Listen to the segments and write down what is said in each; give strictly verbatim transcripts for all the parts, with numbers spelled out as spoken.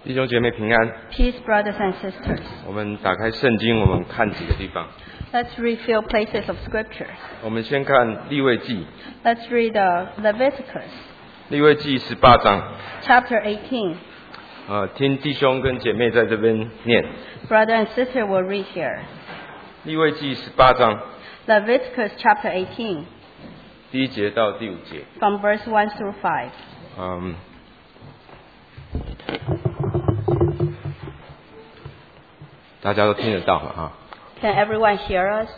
弟兄姐妹平安。 Peace, brothers and sisters. 我们打开圣经，我们看几个地方。 Let's read few places of scripture. 我们先看利未记。 Let's read uh, Leviticus, 利未记十八章。 chapter eighteen. 呃，听弟兄跟姐妹在这边念。 Brother and sister will read here. 利未记十八章 Leviticus chapter eighteen, 第一节到第五节。 from verse one through five. 嗯，大家都听得到嘛？哈。 Can everyone hear us?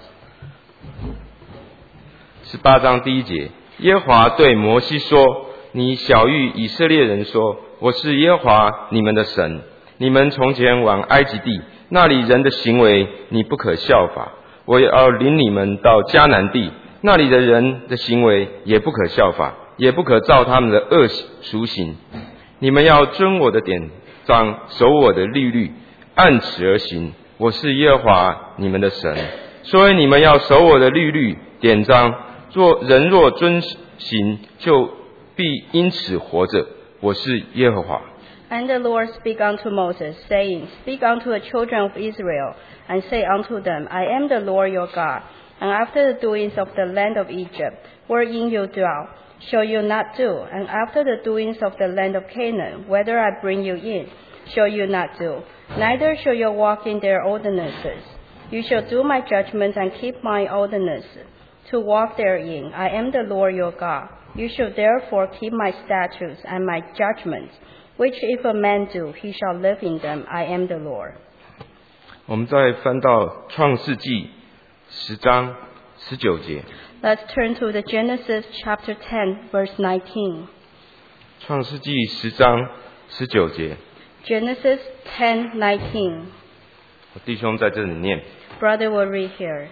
十八章第一节，耶和华对摩西说：“你晓谕以色列人说，我是耶和华你们的神。你们从前往埃及地，那里人的行为你不可效法。我也要领你们到迦南地，那里的人的行为也不可效法，也不可照他们的恶俗行。你们要遵我的典章，守我的律律，按此而行。我是耶和华你们的神，所以你们要守我的律律典章。若人若遵行，就必因此活着。我是耶和华。” And the Lord spake unto Moses, saying, Speak unto the children of Israel, and say unto them, I am the Lord your God. And after the doings of the land of Egypt, wherein you dwell, shall you not do, and after the doings of the land of Canaan, whether I bring you in, shall you not do, neither shall you walk in their ordinances. You shall do my judgments and keep my ordinances, to walk therein. I am the Lord your God. You shall therefore keep my statutes and my judgments, which if a man do, he shall live in them. I am the Lord. 我们再翻到创世纪十章十九节。 Let's turn to the Genesis chapter ten, verse nineteen. 创世纪十章十九节， Genesis ten, nineteen. 我弟兄在这里念。 Brother will read here.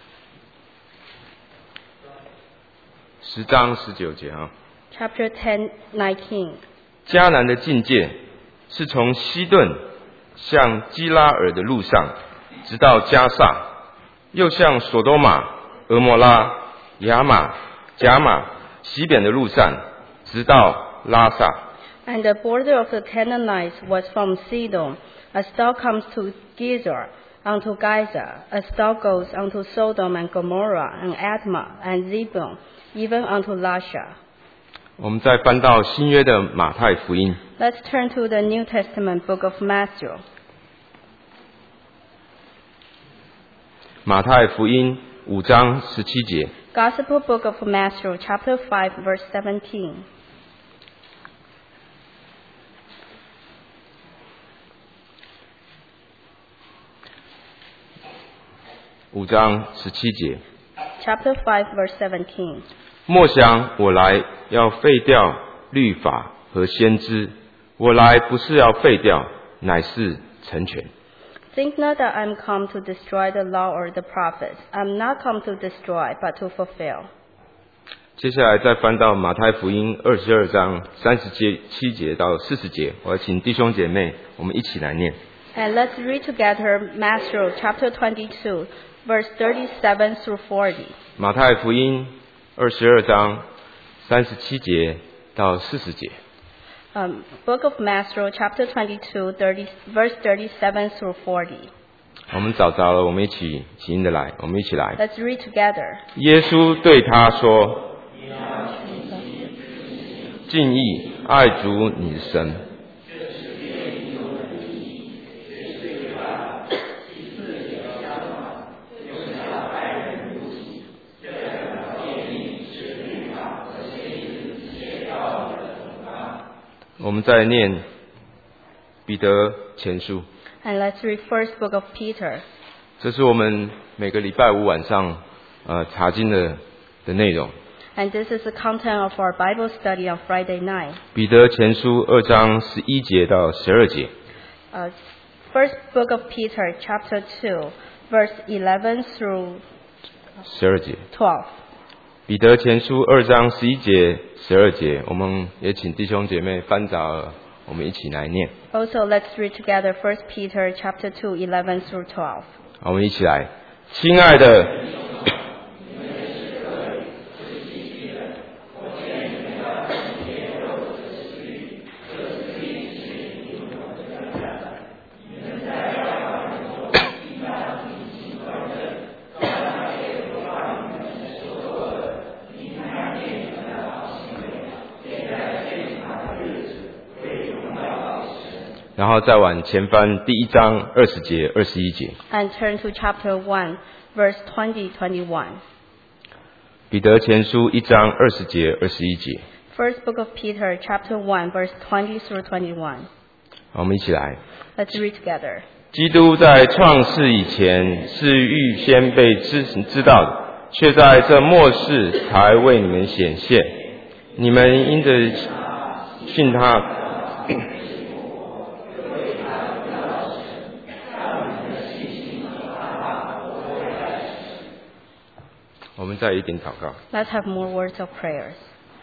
十章十九节啊。 Chapter ten, nineteen. 迦南的境界是从西顿向基拉尔的路上，直到加萨，又向索多玛、俄摩拉、亚玛、甲玛、西边的路上，直到拉萨。 And the border of the Canaanites was from Sidon, as thou comes to Gezer, unto Gaza, as thou goes unto Sodom and Gomorrah, and Admah, and Zebulun, even unto Lasha. 我们再翻到新约的马太福音。 Let's turn to the New Testament book of Matthew. 马太福音五章十七节。 Gospel book of Matthew, chapter five, verse seventeen. 五章十七节。 Chapter five, verse seventeen. 莫想我来要废掉律法和先知，我来不是要废掉，乃是成全。 Think not that I am come to destroy the law or the prophets. I am not come to destroy, but to fulfill. 接下来再翻到马太福音二十二章三十七节到四十节，我要请弟兄姐妹我们一起来念。 And let's read together Matthew chapter twenty-two, verse thirty-seven through forty. 马太福音二十二章三十七节到四十节。 Um, book of Matthew chapter twenty-two, thirty, verse thirty-seven through forty. 我们找着了，我们一起起音的来，我们一起来。 Let's read together. 耶稣对他说：“敬意爱主你的神。” 我们再念彼得前书， And let's read first book of Peter. 这是我们每个礼拜五晚上呃查经的的内容。 And this is the content of our Bible study on Friday night. 彼得前书二章十一节到十二节。 Uh, first book of Peter, chapter two, verse eleven through 十二节。 twelve. 彼得前书二章十一节、十二节，我们也请弟兄姐妹翻着了，我们一起来念。 Also, let's read together First Peter chapter two, eleven through twelve. 好，我们一起来，亲爱的。 然后再往前翻第一章二十节、二十一节。 And turn to chapter one, verse twenty, twenty-one. 彼得前书一章二十节、二十一节。 First book of Peter, chapter one, verse twenty through twenty-one. 好，我们一起来。 Let's read together. 基督在创世以前是预先被知知道的，却在这末世才为你们显现。你们因着信他，我们再一点祷告。 Let's have more words of prayers.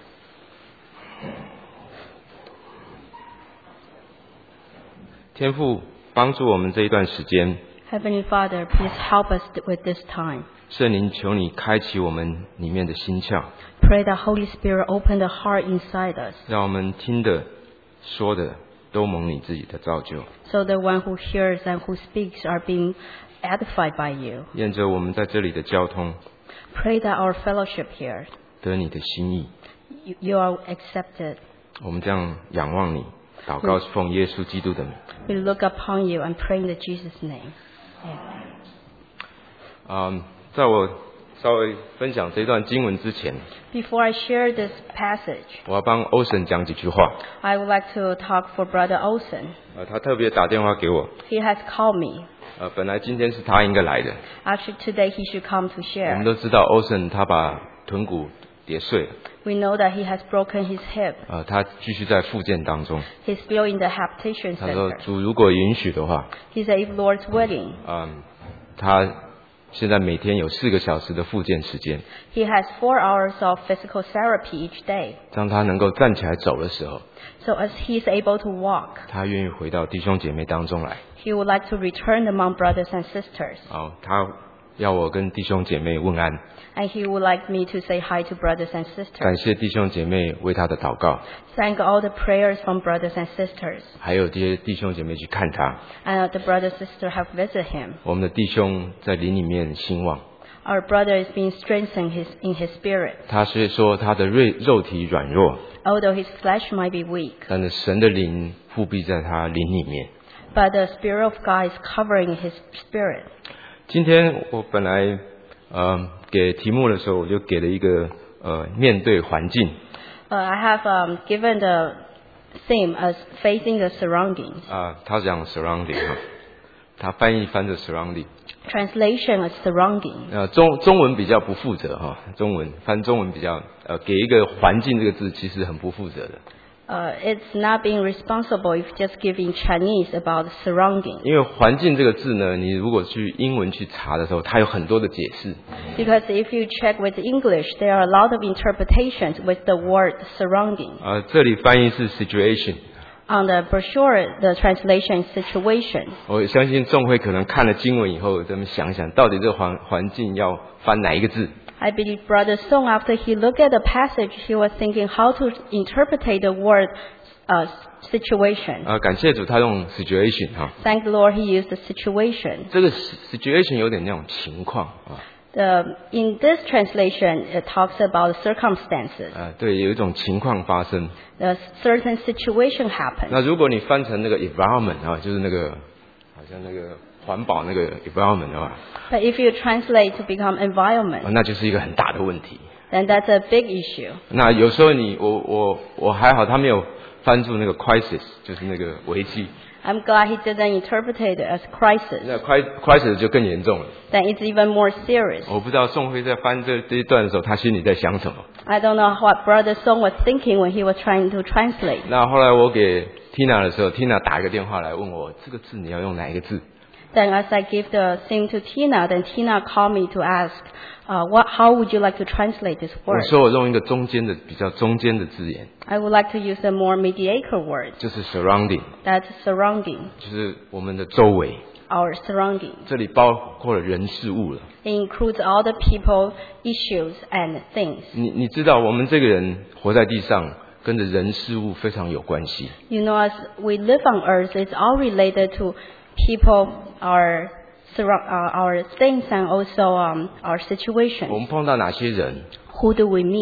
天父，帮助我们这一段时间。 Heavenly Father, please help us with this time. 圣灵，求你开启我们里面的心窍， Pray that Holy Spirit open the heart inside us, 让我们听的、说的都蒙你自己的造就。 so the one who hears and who speaks are being edified by you. 沿着我们在这里的交通， Pray that our fellowship here, 得你的心意。 you, you are accepted. 我们这样仰望你，祷告是奉耶稣基督的名。 We look upon you and pray in the Jesus' name. Amen. 嗯，在我稍微分享这段经文之前， Before I share this passage, 我要帮欧神讲几句话。 I would like to talk for Brother Olson. 呃，他特别打电话给我。 He has called me. 呃，本来今天是他应该来的。 Actually, today he should come to 我 share. 们都知道欧神他把臀骨跌碎了， We know that he has broken his hip. 呃，他继续在复健当中。 He's still in the habitation 他说 center. 主如果允许的话， He said, if Lord's willing, 嗯，他现在每天有四个小时的复健时间。 he has four hours of physical therapy each day. 当他能够站起来走的时候， So as he's able to walk, 他愿意回到弟兄姐妹当中来。 he would like to return among brothers and sisters. 好，他要我跟弟兄姐妹问安， And he would like me to say hi to brothers and 感 sisters. 谢弟兄姐妹为他的祷告， Thank all the prayers from brothers and sisters. 还有这些弟兄姐妹去看他。 And the brother and sister have visited him. 我们的弟兄在灵里面兴旺。 Our brother is being strengthened his, in his spirit. 他虽说他的肉肉体软弱， Although his flesh might be weak, 但是神的灵复辟在他灵里面。 but the Spirit of God is covering his spirit. 今天我本来呃给题目的时候，我就给了一个呃面对环境。 Uh, I have um, given the theme as facing the surroundings. 啊、他讲 surrounding 哈，他翻译翻着 surrounding。 Translation as surrounding. 呃，中中文比较不负责哈，中文翻中文比较呃给一个环境这个字其实很不负责的， Uh, it's not being responsible if just giving Chinese about surrounding. 因为环境这个字呢，你如果去英文去查的时候，它有很多的解释。 Because if you check with English, there are a lot of interpretations with the word surrounding. 呃，这里翻译是 situation。 On the brochure, the translation is situation. 我相信众会可能看了经文以后，咱们想想到底这个环环境要翻哪一个字？ I believe Brother Song, after he looked at the passage, he was thinking how to interpret the word uh, situation. 呃，感谢主，他用 situation 哈， Thank the Lord he used the situation. 这个 situation 有点那种情况啊， The, in this translation, it talks about circumstances. 呃，对，有一种情况发生。 A certain situation happens. 那如果你翻成那个 environment 啊，就是那个好像那个环保那个 environment 的话， But if you translate to become 啊 environment, 那就是一个很大的问题。 then that's a big issue. 那有时候你我我我还好，他没有翻出那个 crisis，就是那个危机。 I'm glad he didn't interpret it as crisis. 那 cri crisis 就更严重了。 Then it's even more serious. 我不知道宋辉在翻这这一段的时候，他心里在想什么。 I don't know what Brother Song was thinking when he was trying to translate. 那后来我给 Tina 的时候 ，Tina 打一个电话来问我，这个字你要用哪一个字？ Then as I give the theme to Tina, then Tina called me to ask, uh, what, how would you like to translate this 我 word? 说我用一个中间的比较中间的字眼， I would like to use a more mediocre word. 就是 surrounding， That's surrounding, 就是我们的周围， our surrounding. 这里包括了人事物了。 It includes all the people, issues, and things. 你你知道，我们这个人活在地上，跟着人事物非常有关系。 You know, as we live on earth, it's all related to people, our, surround, uh, our things, and also um, our 我 situations. 们碰到哪些人， Who do we meet?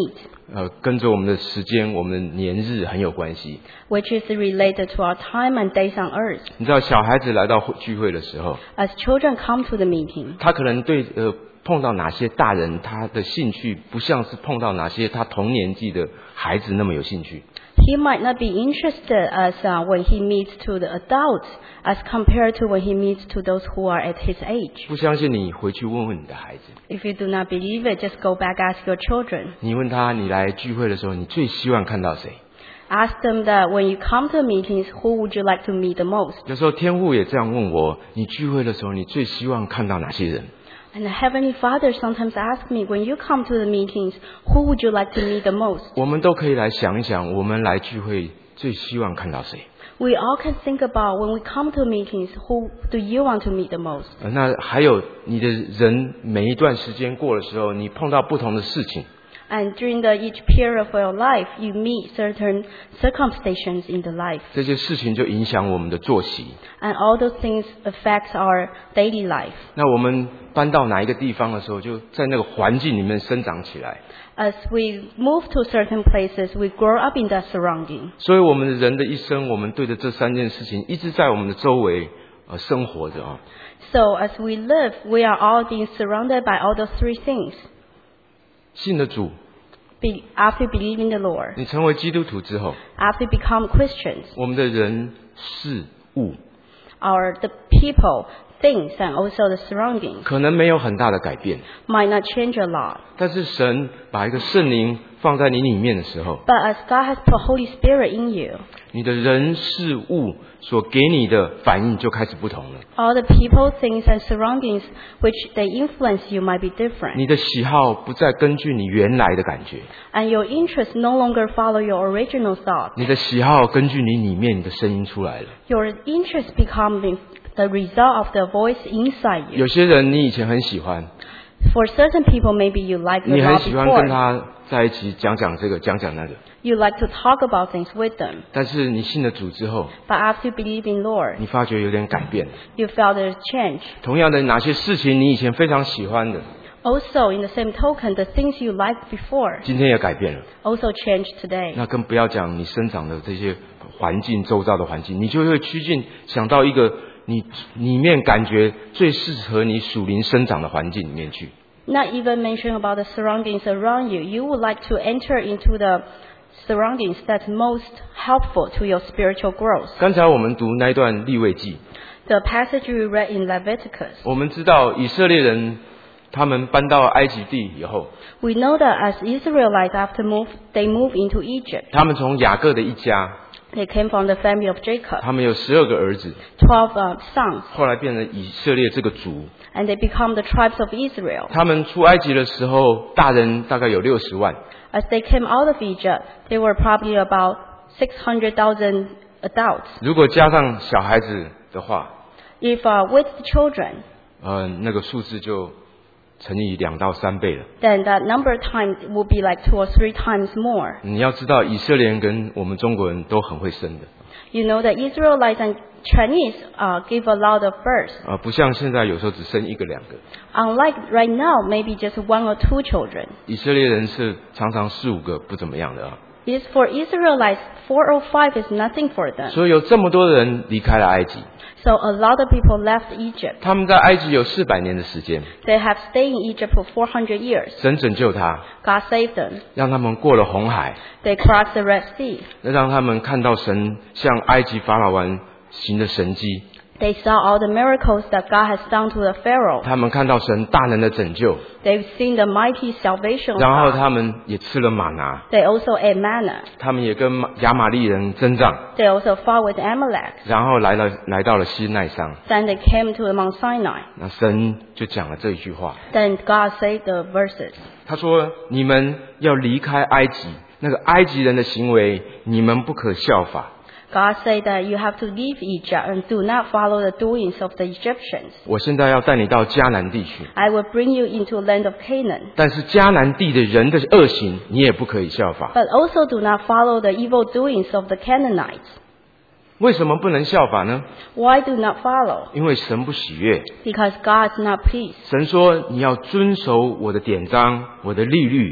呃跟着我们的时间，我们的年日很有关系。 which is related to our time and days on earth. 你知道小孩子来到聚会的时候， As children come to the meeting, 他可能对呃碰到哪些大人，他的兴趣不像是碰到哪些他同年纪的孩子那么有兴趣。 he might not be interested as uh, when he meets to the adults as compared to when he meets to those who are at his age. 不相信你回去问问你的孩子， If you do not believe it, just go back ask your children. 你问他，你来聚会的时候，你最希望看到谁？ Ask them that when you come to meetings, who would you like to meet the most? 有时候天父也这样问我，你聚会的时候，你最希望看到哪些人？ And the Heavenly Father sometimes asks me, when you come to the meetings, who would you like to meet the most? 我们都可以来想一想，我们来聚会最希望看到谁？ We all can think about when we come to meetings, who do you want to meet the most? 呃那还有你的人每一段时间过的时候，你碰到不同的事情， And during the each period of your life, you meet certain circumstances in the life. 这些事情就影响我们的作息。 And all those things affect our daily life. 那我们搬到哪一个地方的时候，就在那个环境里面生长起来。 As we move to certain places, we grow up in that surrounding. 所以我们的人的一生，我们对着这三件事情一直在我们的周围呃生活着啊。 So as we live, we are all being surrounded by all those three things. 信了主， Be, after believing the Lord, 你成为基督徒之后， after become Christians, 我们的人事物 our the people, things, and also the surroundings 可能没有很大的改变， might not change a lot. 但是神把一个圣灵放在你里面的时候， But as God has put Holy Spirit in you, 你的人事物所给你的反应就开始不同了。 all the people, things, and surroundings which they influence you might be different. 你的喜好不再根据你原来的感觉， And your interests no longer follow your original thought. 你的喜好根据你里面你的声音出来了。 Your interests become the, the result of the voice inside you. 有些人你以前很喜欢， For certain people, maybe you like them 你很 all 喜欢跟 before. 他在一起讲讲这个讲讲那个， You like to talk about things with them. 但是你信了主之后， But after you believe in Lord, 你发觉有点改变了。 you felt there's change. 同样的，哪些事情你以前非常喜欢的， Also, in the same token, the things you liked before 今天也改变了。 also change today. 那更不要讲你生长的这些环境，周遭的环境，你就会趋近想到一个你里面感觉最适合你属灵生长的环境里面去。 Not even mention about the surroundings around you. You would like to enter into the surroundings that's most helpful to your spiritual growth. 刚才我们读那一段利未记， The passage we read in Leviticus, 我们知道以色列人他们搬到埃及地以后， we know that as Israelites after move, they moved into Egypt. 他们从雅各的一家， They came from the family of Jacob, 他们有十二个儿子， twelve uh, sons, 后来变成以色列这个族。 and they become the tribes of Israel. 他们出埃及的时候，大人大概有六十万， As they came out of Egypt, they were probably about six hundred thousand adults. 如果加上小孩子的话， If uh, with the children, 呃，那个数字就乘以两到三倍了。 then that number of times will be like two or three times more. 你要知道，以色列人跟我们中国人都很会生的， You know that Israelites and Chinese uh, give a lot of birth. 啊、不像现在有时候只生一个两个。 Unlike right now, maybe just one or two children. 以色列人是常常四五个不怎么样的啊。 It is for Israelites, four or five is nothing for them. 所以有这么多人离开了埃及， So a lot of people left Egypt. 他们在埃及有四百年的时间， They have stayed in Egypt for four hundred years. 神拯救他， God saved them. 让他们过了红海， They crossed the Red Sea. 让他们看到神向埃及法老王行的神迹， They saw all the miracles that God has done to the Pharaoh. 他们看到神大能的拯救， They've seen the mighty salvation of 然后 God. 他们也吃了玛拿， They also ate manna. 他们也跟亚玛利人征战， They also fought with Amalek. 然后来了来到了西奈山， Then they came to Mount Sinai. 那神就讲了这一句话， Then God said the verses. 他说：“你们要离开埃及，那个埃及人的行为，你们不可效法。” God said that you have to leave Egypt and do not follow the doings of the Egyptians. 我现在要带你到迦南地去， I will bring you into the land of Canaan. 但是迦南地的人的恶行，你也不可以效法。 But also do not follow the evil doings of the Canaanites. 为什么不能效法呢？ Why do not follow? 因为神不喜悦。 Because God is not pleased. 神说：“你要遵守我的典章，我的律律。”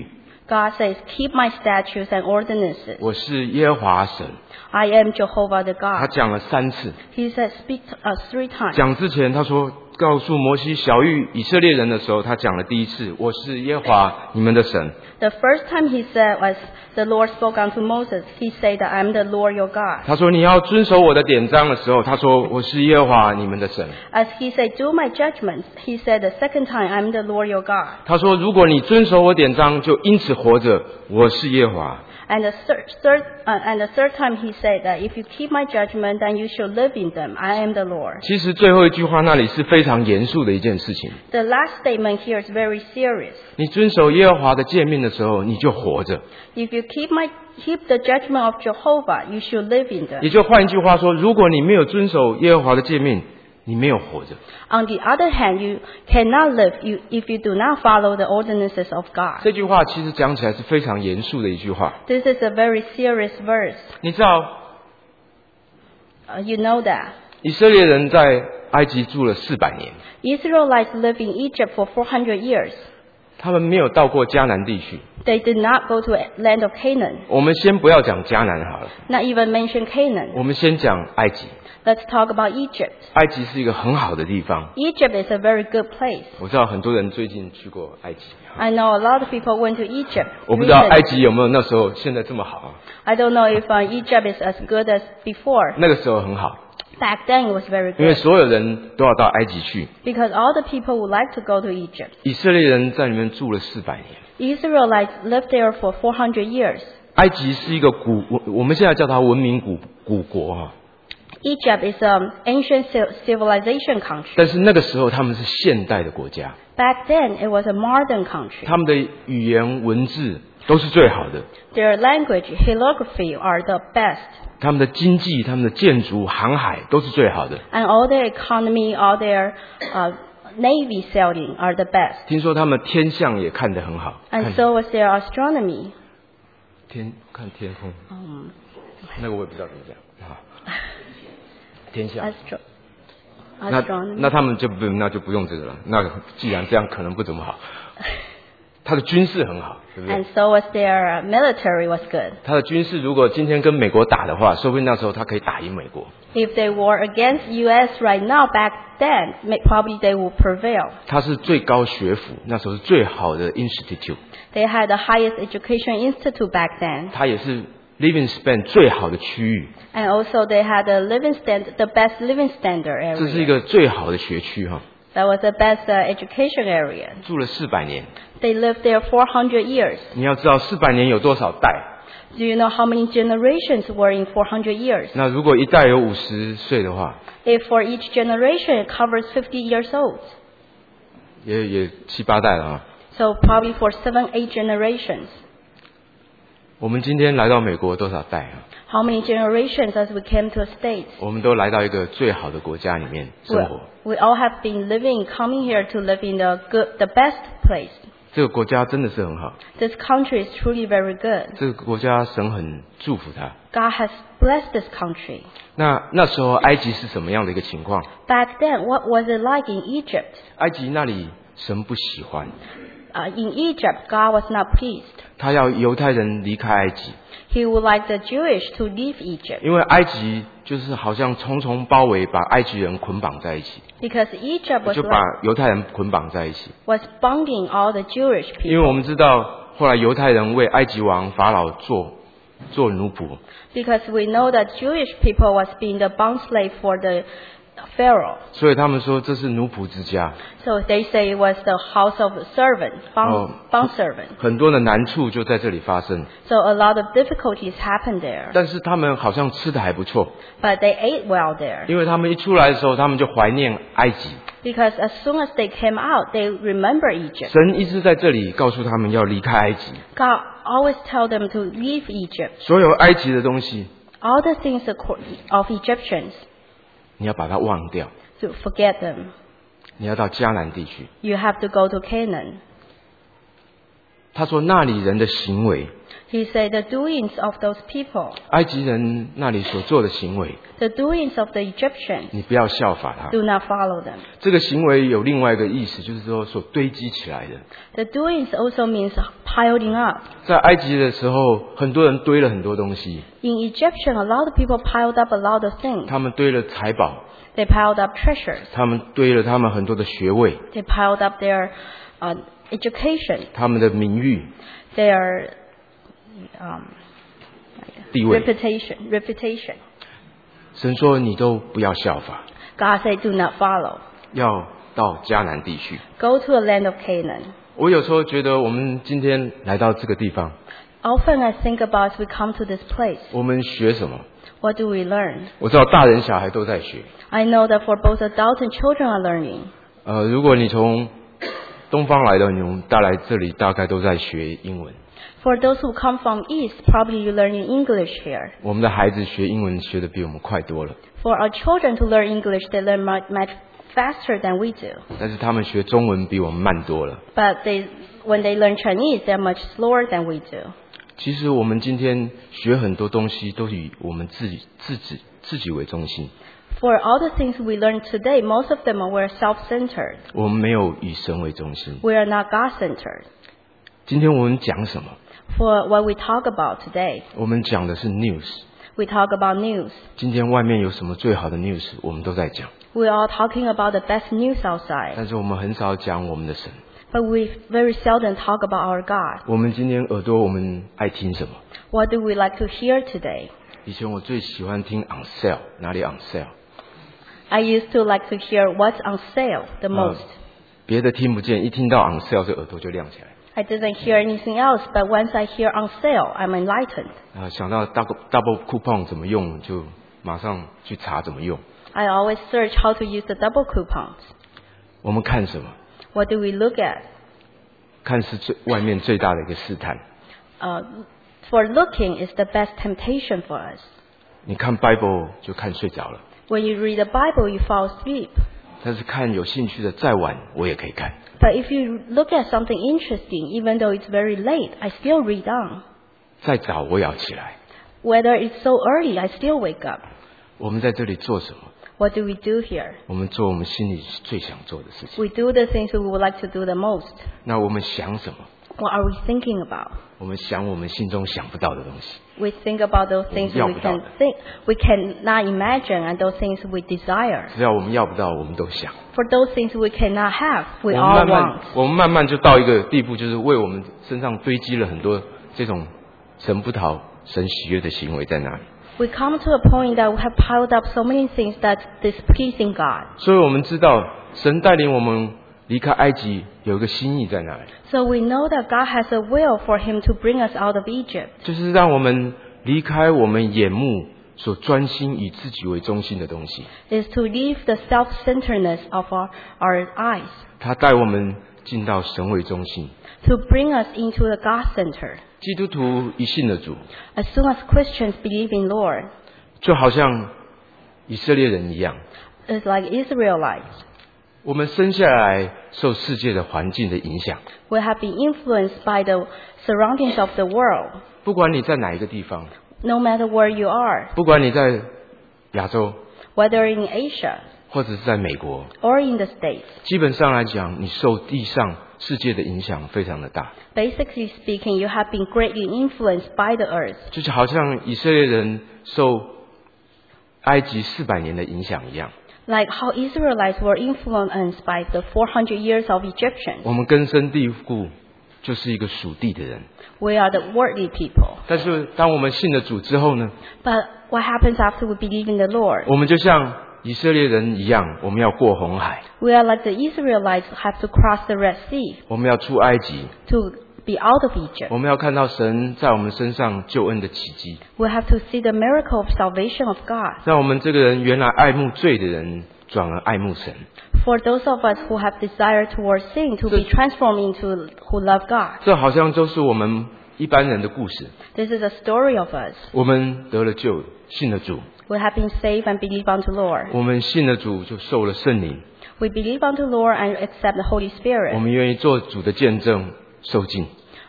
God says, keep my statutes and ordinances. 我是耶和华神。 I am Jehovah the 他 God. 讲了三次。 He said, speak to us three times. 讲之前他说告诉摩西小谕以色列人的时候，他讲了第一次，我是耶和华你们的神。 The first time he said was, the Lord spoke unto Moses. He said that I am the Lord your God. 他说你要遵守我的典章的时候，他说我是耶和华你们的神。 As he said, do my judgments. He said the second time, I am the Lord your God. 他说如果你遵守我典章，就因此活着，我是耶和华。 And the third, third uh, and the third time he said that if you keep my judgment, then you shall live in them. I am the Lord. 其实最后一句话那里是非常严肃的一件事情。 The last statement here is very serious. 你遵守耶和华的诫命的时候，你就活着。 If you keep my keep the judgment of Jehovah, you shall live in them. 也就换一句话说，如果你没有遵守耶和华的诫命，你没有活着。 On the other hand, you cannot live you, if you do not follow the ordinances of God. 这句话其实讲起来是非常严肃的一句话。 This is a very serious verse. 你知道 Uh, you know that. 以色列人在埃及住了四百年， Israelites lived in Egypt for four hundred years. 他们没有到过迦南地区。 They did not go to a land of Canaan. 我们先不要讲迦南好了， Not even mention Canaan. 我们先讲埃及。 Let's talk about Egypt. 埃及是一个很好的地方， Egypt is a very good place. 我知道很多人最近去过埃及。 I know a lot of people went to Egypt. 我不知道 recently. 埃及有没有那时候现在这么好啊？ I don't know if uh, Egypt is as good as before. 那个时候很好， Back then it was very 因为 good 所有人都要到埃及去。 because all the people would like to go to Egypt. 以色列人在里面住了四百年。 Israelites lived there for four hundred years. 埃及是一个古，我我们现在叫它文明古古国啊， Egypt is an ancient ci- civilization country. 但是那个时候他们是现代的国家， Back then it was a modern country. 他们的语言文字都是最好的， Their language, calligraphy are the best. 他们的经济、他们的建筑、航海都是最好的。 And all their economy, all their uh, navy sailing are the best. 听说他们天象也看得很好， And 看 so was their astronomy. 天看天空， Um, 那个我也不知道怎么讲啊。天象， astro- 那 astronomy. 那他们就不那就不用这个了。那既然这样，可能不怎么好。他的军事很好，对不对 And？so was their uh, military was good. 他的军事如果今天跟美国打的话，说不定那时候他可以打赢美国。 If they were against U S right now, back then, may- probably they would prevail. 他是最高学府，那时候是最好的 institute， They had the highest education institute back then. 他也是 living span 最好的区域， And also they had the living stand, the best living standard 这是一 area. 个最好的学区哈。 That was the best uh, education area. 住了四百年， They lived there four hundred years. 你要知道四百年有多少代？ Do you know how many generations were in four hundred years? 那如果一代有五十岁的话， If for each generation it covers fifty years old. 也也七八代了啊。 So probably for seven, eight generations. 我们今天来到美国多少代啊？ How many generations as we came to a state? 我们都来到一个最好的国家里面生活。 We, we all have been living, coming here to live in the good, the best place. 这个国家真的是很好， This country is truly very good. 这个国家神很祝福它。 God has blessed this country. 那那时候埃及是什么样的一个情况？ Back then, what was it like in Egypt? 埃及那里神不喜欢， Uh, in Egypt, God was not pleased. 他要犹太人离开埃及， He would like the Jewish to leave Egypt 因为埃及就是好像重重包围，把埃及人捆绑在一起， because Egypt was 就把 like, 犹太人捆绑在一起。 was bonding all the Jewish 因为 people. 我们知道，后来犹太人为埃及王法老做做奴仆， Because we know that Jewish people was being the bond slave for the Pharaoh. 所以他们说这是奴仆之家。 So they say it was the house of servant, bond, Oh. bond servant. 很多的难处就在这里发生， So a lot of difficulties happened there. 但是他们好像吃的还不错， But they ate well there. 因为他们一出来的时候，他们就怀念埃及。 Because as soon as they came out, they remember Egypt. 神一直在这里告诉他们要离开埃及， God always tell them to leave Egypt. 所有埃及的东西 All the things of Egyptians, 你要把它忘掉， to forget them. 你要到迦南地区。 You have to go to Canaan. 他说那里人的行为， He said the doings of those people, 埃及人那里所做的行为， the doings of the Egyptians, 你不要效法他。 do not follow them. 这个行为有另外一个意思，就是说所堆积起来的。 The doings also means piling up. 在埃及的时候，很多人堆了很多东西， In Egyptian, a lot of people piled up a lot of things. 他们堆了财宝， They piled up treasures. 他们堆了他们很多的学位， They piled up their uh, education, 他们的名誉、 their um, 地位。 reputation. Reputation. 神说你都不要效法， God said, "Do not follow. 要到迦南地去。 Go to a land of Canaan." 我有时候觉得我们今天来到这个地方， Often I think about we come to this place. 我们学什么？ What do we learn? 我知道大人小孩都在学。 I know that for both adults and children are learning. 呃，如果你从东方来的，你们带来这里大概都在学英文。 For those who come from East, probably you learn in English here. 我们的孩子学英文学的比我们快多了， For our children to learn English, they learn much, much faster than we do. 但是他们学中文比我们慢多了。 But they, when they learn Chinese, they're much slower than we do. 其实我们今天学很多东西都以我们自己自己自己为中心， For all the things we learn today, most of them were self-centered. 我们没有以神为中心。 We are not God-centered. 今天我们讲什么？ For what we talk about today, 我们讲的是 news。 we talk about news. 今天外面有什么最好的 news， 我们都在讲， We are talking about the best news outside. 但是我们很少讲我们的神。 But we very seldom talk about our God. 我们今天耳朵我们爱听什么？ What do we like to hear today? 以前我最喜欢听 on sale， 哪里 on sale？ I used to like to hear what's on sale the most. 别的听不见，一听到 on sale， 这耳朵就亮起来。 I didn't hear anything else, but once I hear on sale, I'm enlightened. 啊，想到 double double coupon 怎么用，就马上去查怎么用。 I always search how to use the double coupons. 我们看什么？ What do we look at? 看是最外面最大的一个试探。 Uh, for looking is the best temptation for us. 你看 Bible 就看睡着了， When you read the Bible, you fall asleep. 但是看有兴趣的再晚我也可以看。 But if you look at something interesting, even though it's very late, I still read on. 再早我也要起来。 Whether it's so early, I still wake up. 我们在这里做什么？ What do we do here? 我们做我们心里最想做的事情。 We do the things we would like to do the most. 那我们想什么？ What are we thinking about? 我们想我们心中想不到的东西。 We think about those things we can think, we cannot imagine, and those things we desire. 只要我们要不到，我们都想。 For those things we cannot have, 我 we 们 all 慢慢 want. 我们慢慢就到一个地步，就是为我们身上堆积了很多这种神不讨、神喜悦的行为在那里。 We come to a point that we have piled up so many things that's displeasing God. 所以我们知道，神带领我们离开埃及有一个心意在那里， So we know that God has a will for Him to bring us out of Egypt. 就是让我们离开我们眼目所专心以自己为中心的东西。 Is to leave the self-centeredness of our, our eyes. 他带我们进到神为中心。 To bring us into the God center. 基督徒一信了主， As soon as Christians believe in Lord, 就好像以色列人一样， it's like Israelites. 我们生下来受世界的环境的影响。 We have been influenced by the surroundings of the world. 不管你在哪一个地方， No matter where you are, 不管你在亚洲 whether in Asia 或者是在美国， or in the States. 基本上来讲，你受地上世界的影响非常的大。 Basically speaking, you have been greatly influenced by the earth. 就是好像以色列人受埃及四百年的影响一样， Like how Israelites were influenced by the four hundred years of Egyptians. 我们根深蒂固，就是一个属地的人。 We are the worldly people. 但是当我们信了主之后呢， But what happens after we believe in the Lord? 我们就像以色列人一样，我们要过红海， We are like the Israelites have to cross the Red Sea 我们要出埃及， to be out of Egypt. 我们要看到神在我们身上救恩的奇迹， We have to see the miracle of salvation of God. 让我们这个人原来爱慕罪的人，转而爱慕神。 For those of us who have desire towards sin to be transformed into who love God. 这好像都是我们一般人的故事。 This is a story of us. 我们得了救，信了主， We have been saved and believe unto Lord. 我们信了主就受了圣灵， We believe unto Lord and accept the Holy 我 Spirit. 们愿意做主的见证，受尽。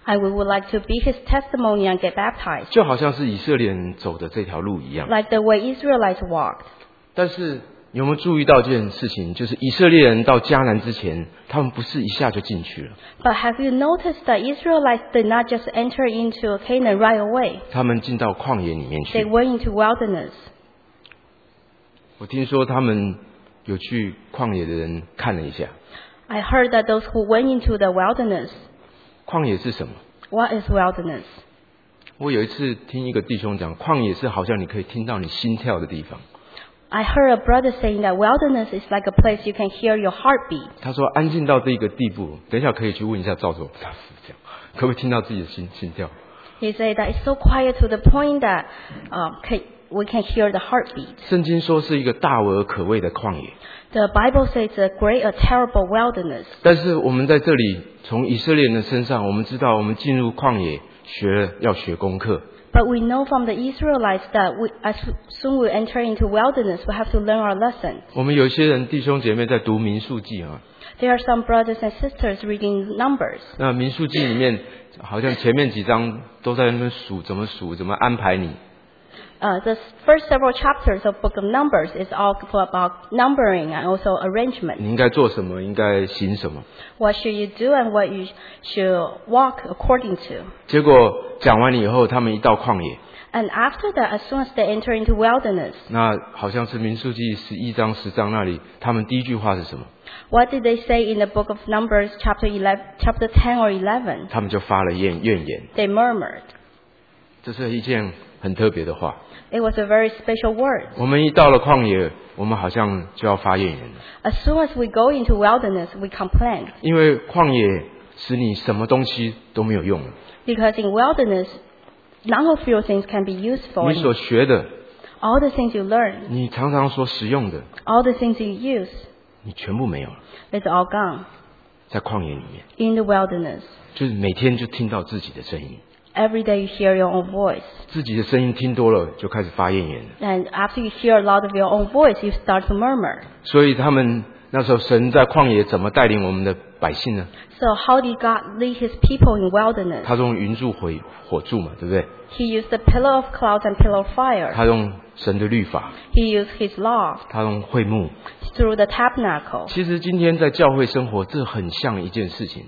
And we would like to be his testimony and get baptized, 就好像是以色列人走的这条路一样。 like the way Israelites walked. 但是有没有注意到这件事情？就是以色列人到迦南之前，他们不是一下就进去了， But have you noticed that Israelites did not just enter into Canaan right away? 他们进到旷野里面 They 去。 went into wilderness. 我听说他们有去旷野的人看了一下， I heard that those who went into the wilderness, 旷野是什么？ what is wilderness? 我有一次听一个弟兄讲，旷野是好像你可以听到你心跳的地方。 I heard a brother saying that wilderness is like a place you can hear your heartbeat. 他说安静到这个地步，等一下可以去问一下赵总大师，这样可不可以听到自己的心心跳？ He said that it's so quiet to the point that um, can, we can hear the heartbeat. 圣经说是一个大而可畏的旷野， The Bible says it's a great, a terrible wilderness. 但是我们在这里从以色列人的身上，我们知道我们进入旷野学要学功课。 But we know from the Israelites that we, as soon we enter into wilderness, we have to learn our lesson. 我们有一些人弟兄姐妹在读民数记啊， There are some brothers and sisters reading Numbers. 那民数记里面好像前面几章都在那边数怎么数，怎么安排你。 Uh, the first several chapters of Book of Numbers is all about numbering and also arrangement. 你应该做什么，应该行什么。 What should you do and what you should walk according to. 结果讲完了以后，他们一到旷野， And after that, as soon as they enter into wilderness, 那好像是民数记十一章十章那里，他们第一句话是什么？ what did they say in the Book of Numbers, chapter eleven, chapter ten or eleven? 他们就发了怨怨言。 They murmured. 这是一件很特别的话。 It was a very special word. 我们一到了旷野，我们好像就要发怨言了， As soon as we go into wilderness, we complain. 因为旷野使你什么东西都没有用了。 Because in wilderness, none of your things can be useful. 你所学的， All the things you learn, 你常常所使用的， all the things you use, 你全部没有了。 it's all gone 在旷野里面， in the wilderness. 就是每天就听到自己的声音， Every day you hear your own voice. 自己的声音听多了，就开始发怨言了。 And after you hear a lot of your own voice, you start to murmur. 所以他们那时候神在旷野怎么带领我们的百姓呢？ So how did God lead his people in wilderness? 他用云柱火火柱嘛，对不对？ He used the pillar of clouds and pillar of fire. 他用神的律法， He used his law 他用会幕。 through the tabernacle. 其实今天在教会生活，这很像一件事情。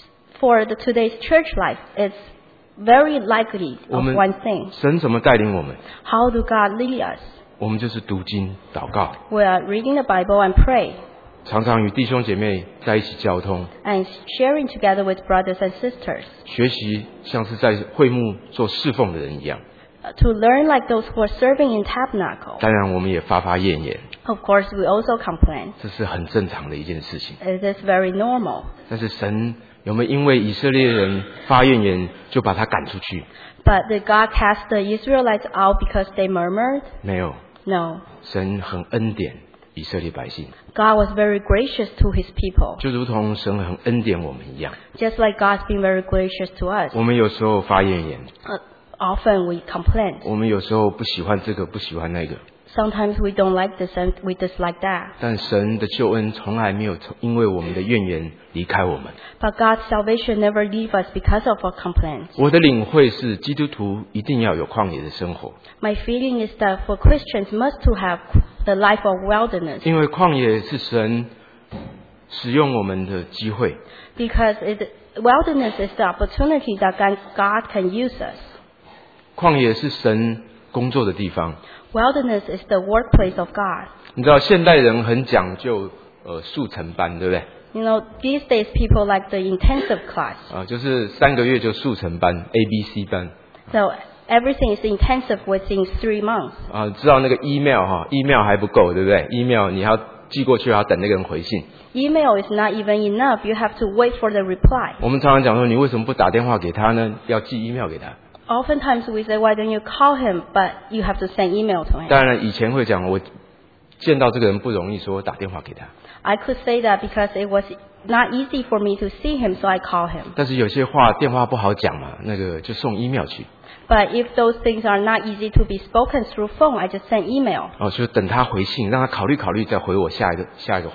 For the today's church life, it's very likely 我 of 们 one thing. 神怎么带领我们？ How do God lead us? 我们就是读经、祷告， We are reading the Bible and pray 常常与弟兄姐妹在一起交通， and sharing together with brothers and sisters 学习像是在会幕做侍奉的人一样。 uh, to learn like those who are serving in tabernacle. 当然，我们也发发怨言， Of course, we also complain. 这是很正常的一件事情。 It is very normal. 但是神有没有因为以色列人发怨言就把他赶出去？ But did God cast the Israelites out because they murmured? 没有， No. 神很恩典以色列百姓， God was very gracious to his people, 就如同神很恩典我们一样。 just like God's been very gracious to us. 我们有时候发怨言， Uh, often we complain. 我们有时候不喜欢这个，不喜欢那个， Sometimes we don't like this and we dislike that. 但神的救恩从来没有从因为我们的怨言离开我们。 But God's salvation never leaves us because of our complaints. 我的领会是，基督徒一定要有旷野的生活， My feeling is that for Christians must to have the life of wilderness 因为旷野是神使用我们的机会。 because it, wilderness is the opportunity that God, God can use us. 旷野是神工作的地方。 Wilderness is the workplace of God. 你知道现代人很讲究呃速成班，对不对？ You know, these days people like the intensive class. 啊，就是三个月就速成班 A B C 班 So everything is intensive within three months. 啊，知道那个 email 哈 ，email 还不够，对不对 ？email 你要寄过去，还要等那个人回信。 Email is not even enough. You have to wait for the reply. 我们常常讲说，你为什么不打电话给他呢？要寄 email 给他。 Oftentimes we say, why don't you call him? But you have to send email to him. 当然以前会讲，我见到这个人不容易，说我打电话给他。 I could say that because it was not easy for me to see him, so I call him. 但是有些话电话不好讲嘛，那个就送 email 去。 But if those things are not easy to be spoken through phone, I just send email. 哦，就等他回信，让他考虑考虑，再回我下一个下一个话。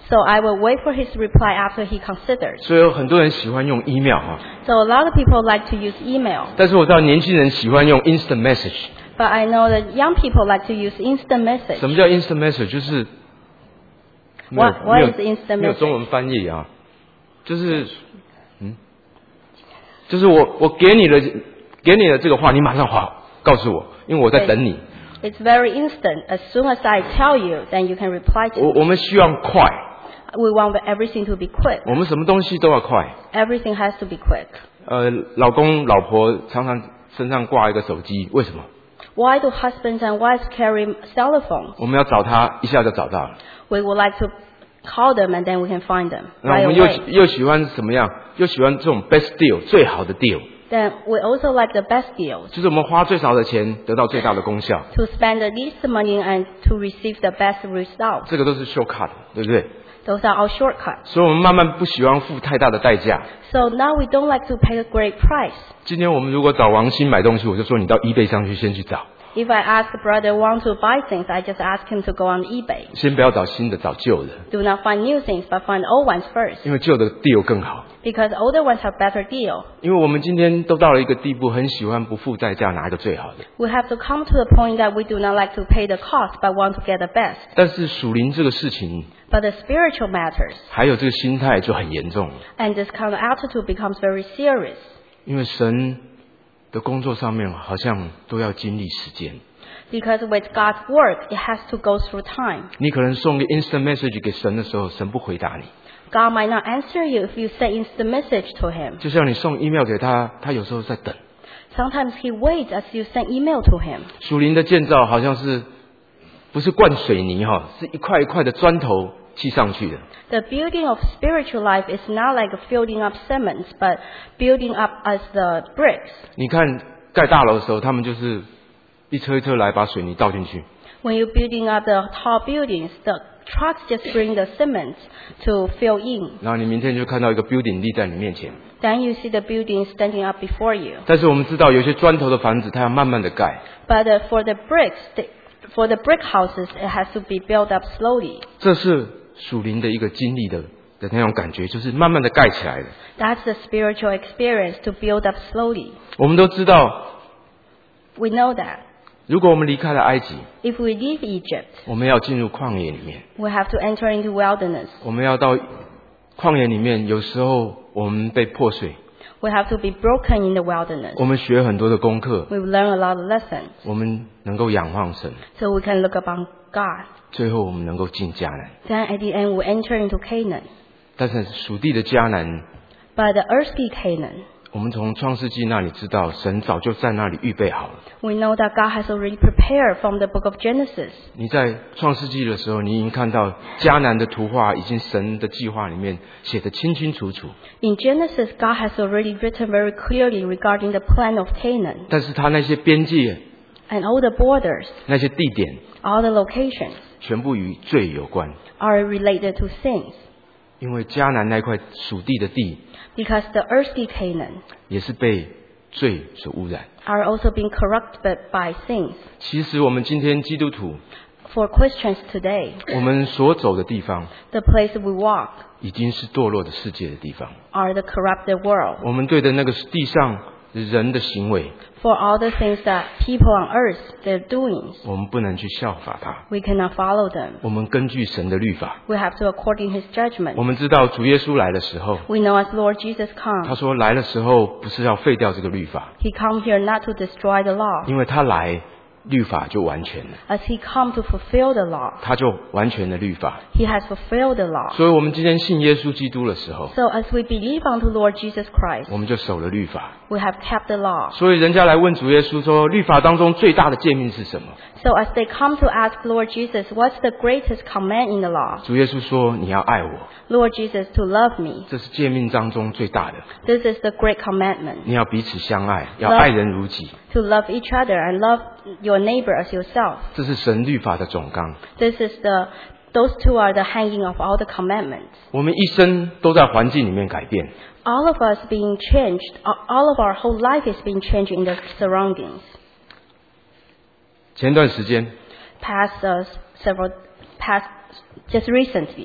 So I will wait for his reply after he considers. 所以有很多人喜欢用 email 啊， So a lot of people like to use email. 但是我知道年轻人喜欢用 instant message。 But I know that young people like to use instant message. 什么叫 instant message？ 就是没有 What, what 没有 is instant 没有中 message? 文翻译啊，就是嗯，就是我我给你的给你的这个话，你马上回告诉我，因为我在等你。 It's very instant. As soon as I tell you, then you can reply to 我 me. 我们希望快， We want everything to be quick. 我们什么东西都要快。 Everything has to be quick. 呃，老公老婆常常身上挂一个手机，为什么？ Why do husbands and wives carry cell phones? 我们要找他，一下就找到了。 We would like to call them and then we can find them 那我 right 们又 away. 又喜欢什么样？又喜欢这种 best deal 最好的 deal， Then we also like the best deals. 就是我们花最少的钱得到最大的功效。 To spend the least money and to receive the best results. 这个都是 shortcut， 对不对？ Those are our shortcuts. 所以我们慢慢不喜欢付太大的代价。 So now we don't like to pay a great price. 今天我们如果找王鑫买东西，我就说你到 eBay 上去先去找， If I ask brother want to buy things, I just ask him to go on eBay. 先不要找新的，找旧的， Do not find new things, but find old ones first. 因为旧的 deal 更好。 Because older ones have better deal. 因为我们今天都到了一个地步，很喜欢不付代价拿一个最好的。 We have to come to the point that we do not like to pay the cost, but want to get the best. 但是属灵这个事情， But the spiritual matters. 还有这个心态就很严重了。 And this kind of attitude becomes very serious. 因为神的工作上面好像都要经历时间。 Because with God's work, it has to go through time. 你可能送个 instant message 给神的时候，神不回答你。 God might not answer you if you send instant message to him. 就像你送 email 给他，他有时候在等。 Sometimes he waits as you send email to him. 属灵的建造好像是不是灌水泥哈，是一块一块的砖头砌上去的。 The building of spiritual life is not like filling up cements, but building up as the bricks. 你看盖大楼的时候，他们就是一车一车来把水泥倒进去。 When you're building up the tall buildings, the trucks just bring the cement to fill in. 然后你明天就看到一个 building 立在你面前。 Then you see the building standing up before you. 但是我们知道，有些砖头的房子，它要慢慢的盖。 But uh, for the bricks, the, for the brick houses, it has to be built up slowly. 这是属灵的一个经历的的那种感觉，就是慢慢的盖起来的。 That's the spiritual experience to build up slowly. 我们都知道， We know that. 如果我们离开了埃及， If we leave Egypt, 我们要进入旷野里面， we have to enter into wilderness. 我们要到旷野里面，有时候我们被破碎， We have to be broken in the wilderness. 我们学很多的功课， We learn a lot of lessons. 我们能够仰望神， So we can look upon God. 最后我们能够进迦南。 Then at the end, we enter into Canaan. 但是属地的迦南， But the earthly Canaan, 我们从创世纪那里知道，神早就在那里预备好了。 we know that God has already prepared from the book of Genesis. 你在创世纪的时候，你已经看到迦南的图画，已经神的计划里面写得清清楚楚。 In Genesis, God has already written very clearly regarding the plan of Canaan. 但是他那些边界、 And all the borders, 那些地点， all the locations, 全部与罪有关。 are related to sins. 因为迦南那块属地的地， Because the earthly Canaan 也是被罪所污染。 are also being corrupted by sins. 其实我们今天基督徒， For Christians today, 我们所走的地方， the place we walk 已经是堕落的世界的地方。 are the corrupted world. 我们对的那个地上人的行为， For all the things that people on earth, their doings, 我们不能去效法他。 we cannot follow them. 我们根据神的律法， We have to according His 我 judgment. 们知道主耶稣来的时候， We know as Lord Jesus 他 comes, 说来的时候不是要废掉这个律法， He come here not to destroy the law, 因为他来律法就完全了， as He come to fulfill the law. 他就完全的律法。 He has fulfilled the law. 所以我们今天信耶稣基督的时候， So as we believe unto Lord Jesus Christ, 我们就守了律法。 we have kept the law. 所以人家来问主耶稣说，律法当中最大的诫命是什么？ So as they come to ask Lord Jesus, what's the greatest command in the law? 主耶稣说，你要爱我， Lord Jesus, to love me. 这是诫命当中最大的。 This is the great commandment. 你要彼此相爱，要爱人如己， To love each other and love your neighbor as yourself. 这是神律法的总纲。 This is the, those two are the hanging of all the commandments. 我们一生都在环境里面改变， All of us being changed, all of our whole life is being changed in the surroundings. 前段时间 Past uh, several, past, just recently,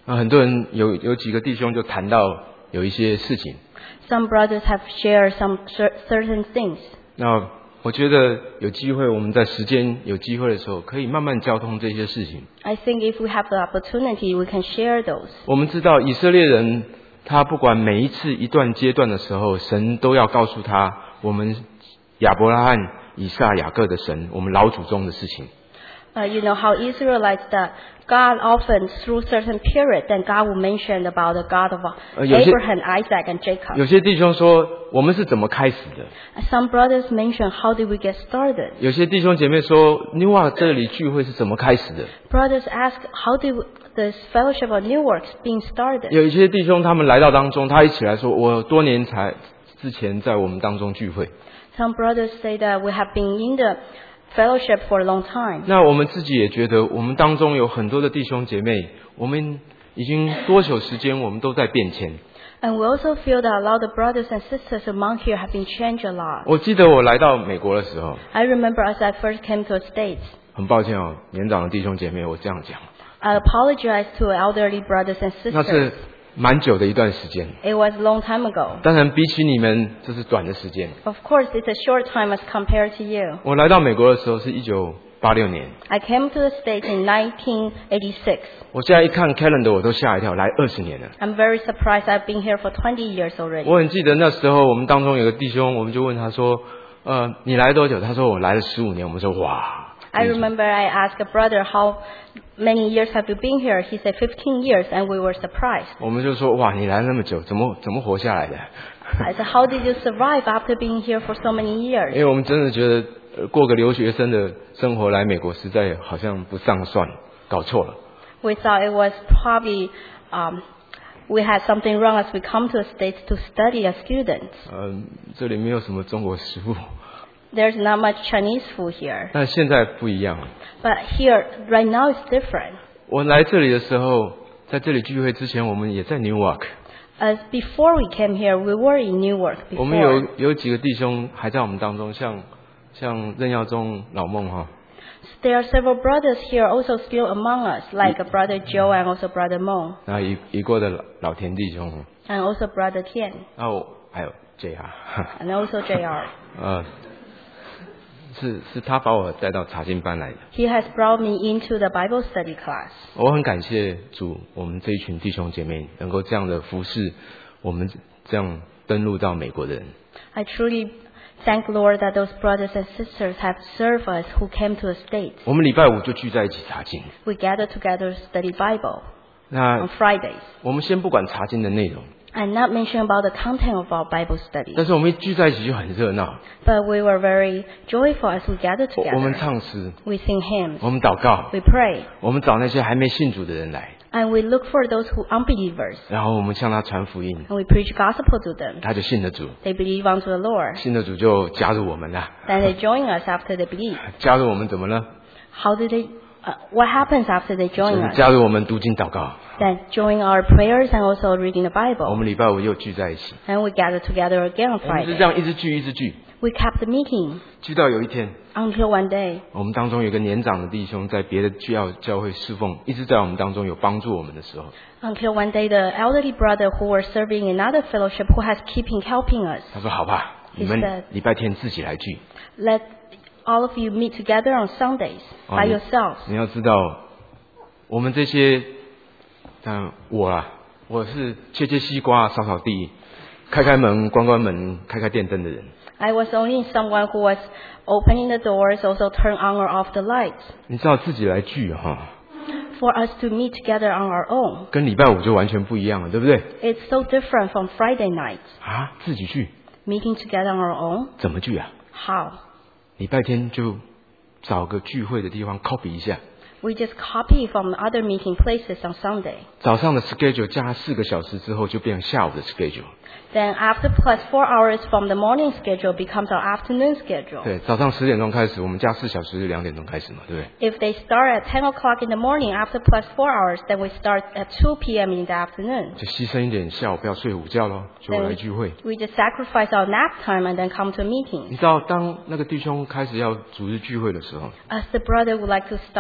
啊，很多人有有几个弟兄就谈到有一些事情。 Some brothers have shared some cer- certain things. 那我觉得有机会，我们在时间有机会的时候，可以慢慢交通这些事情。 I think if we have the opportunity, we can share those. 我们知道以色列人，他不管每一次一段阶段的时候，神都要告诉他，我们亚伯拉罕、以撒、雅各的神，我们老祖宗的事情。 Uh, you know how Israelites that God often through certain period, then God will mention about the God of 呃有些 Abraham, Isaac, and Jacob. 有些弟兄说，我们是怎么开始的？ Some brothers mention how did we get started. 有些弟兄姐妹说，你哇，这里聚会是怎么开始的？ Brothers ask how did this fellowship of New Works being started. 有一些弟兄他们来到当中，他一起来说，我多年才之前在我们当中聚会。 Some brothers say that we have been in the fellowship for a long time. 那我们自己也觉得，我们当中有很多的弟兄姐妹，我们已经多久时间，我们都在变迁。 And we also feel that a lot of brothers and sisters among here have been changed a lot. 我记得我来到美国的时候， I remember as I first came to the States, 很抱歉哦，年长的弟兄姐妹，我这样讲， I apologize to elderly brothers and 那 sisters. 是蛮久的一段时间。 It was a long time ago. 当然，比起你们，这是短的时间。 Of course, it's a short time as compared to you. 我来到美国的时候是一九八六年， I came to the States in nineteen eighty-six. 我现在一看 calendar 我都吓一跳，来二十年了。 I'm very surprised I've been here for twenty years already. 我很记得那时候我们当中有个弟兄，我们就问他说，呃，你来多久？他说我来了十五年。我们说哇。 I remember I asked a brother how many years have you been here? He said fifteen years, and we were surprised. 我们就说哇，你来那么久，怎么怎么活下来的？ I said, how did you survive after being here for so many 因 years? 为我们真的觉得、呃、过个留学生的生活来美国，实在好像不上算，搞错了。 We thought it was probably um, we had something wrong as we come to the States to study as students. 嗯、这里没有什么中国食物， There's not much Chinese food here. 但现在不一样。 But here, right now, it's different. 我来这里的时候，在这里聚会之前，我们也在 Newark。 As before we came here, we were in Newark 我们有 before. 有几个弟兄还在我们当中，像像任耀宗、老孟哈。 There are several brothers here also still among us, like brother Joe and also brother Mo, 然后已已过的老老田弟兄， and also brother Tian, 然后还有 J R， and also J R. 呃，是是他把我带到查经班来的。 He has brought me into the Bible study class. 我很感谢主，我们这一群弟兄姐妹能够这样的服侍我们这样登陆到美国的人。 I truly thank Lord that those brothers and sisters have served us who came to the States. 我们礼拜五就聚在一起查经。 We gather together to study Bible 那 on Fridays. 我们先不管查经的内容， I'm not mentioning about the content of our Bible study, 但是我们一聚在一起就很热闹。 but we were very joyful as we gathered 我我们 together. 唱诗， We sing hymns, 我们祷告， we pray, 我们找那些还没信主的人来， and we look for those who unbelievers, 然后我们向他传福音， and we preach gospel to them. 他就信了主， They believe unto the Lord. 信了主就加入我们了。 Then they join us after they believe. 加入我们怎么了？ How did they? Uh, what happens after they 就 join 是 us? 加入我们读经祷告。 Then join our prayers and also reading the 我 Bible. 们礼拜五又聚在一起， And we gather together again on 我们是 Friday. 这样一直聚一直聚， We kept meeting 聚到有一天， until one day, 我们当中有个年长的弟兄在别的教教会侍奉，一直在我们当中有帮助我们的时候， until one day the elderly brother who were serving in another fellowship who has keeping helping us, 他说：“好吧，你 He 们 said- 礼拜天自己来聚。 let all of you meet together on Sundays 哦 by 你 yourselves. 你要知道，我们这些，像我啊，我是切切西瓜、扫扫地、开开门、关关门、开开电灯的人。 I was only someone who was opening the doors, also turn on or off the lights. 你知道自己来聚哈， For us to meet together on our own, 跟礼拜五就完全不一样了，对不对？ it's so different from Friday nights. 啊，自己聚 Meeting together on our own, 怎么聚啊？ how? 礼拜天就找个聚会的地方 copy 一下， We just copy from other meeting places on Sunday. 早上的 schedule 加四个小时之后就变成下午的 schedule。 Then after plus four hours from the morning schedule becomes our afternoon schedule. 对，早上十点钟开始，我们加四小时就两点钟开始嘛，对不对？ If they start at ten o'clock in the morning, after plus four hours, then we start at two p.m. in the afternoon. 就牺牲一点下午不要睡午觉咯，就 Then 来聚会。 we just sacrifice our nap time and then come to 你 meetings. 知道，当那个弟兄开始要主日聚会的时候， As the brother would like to start a Sunday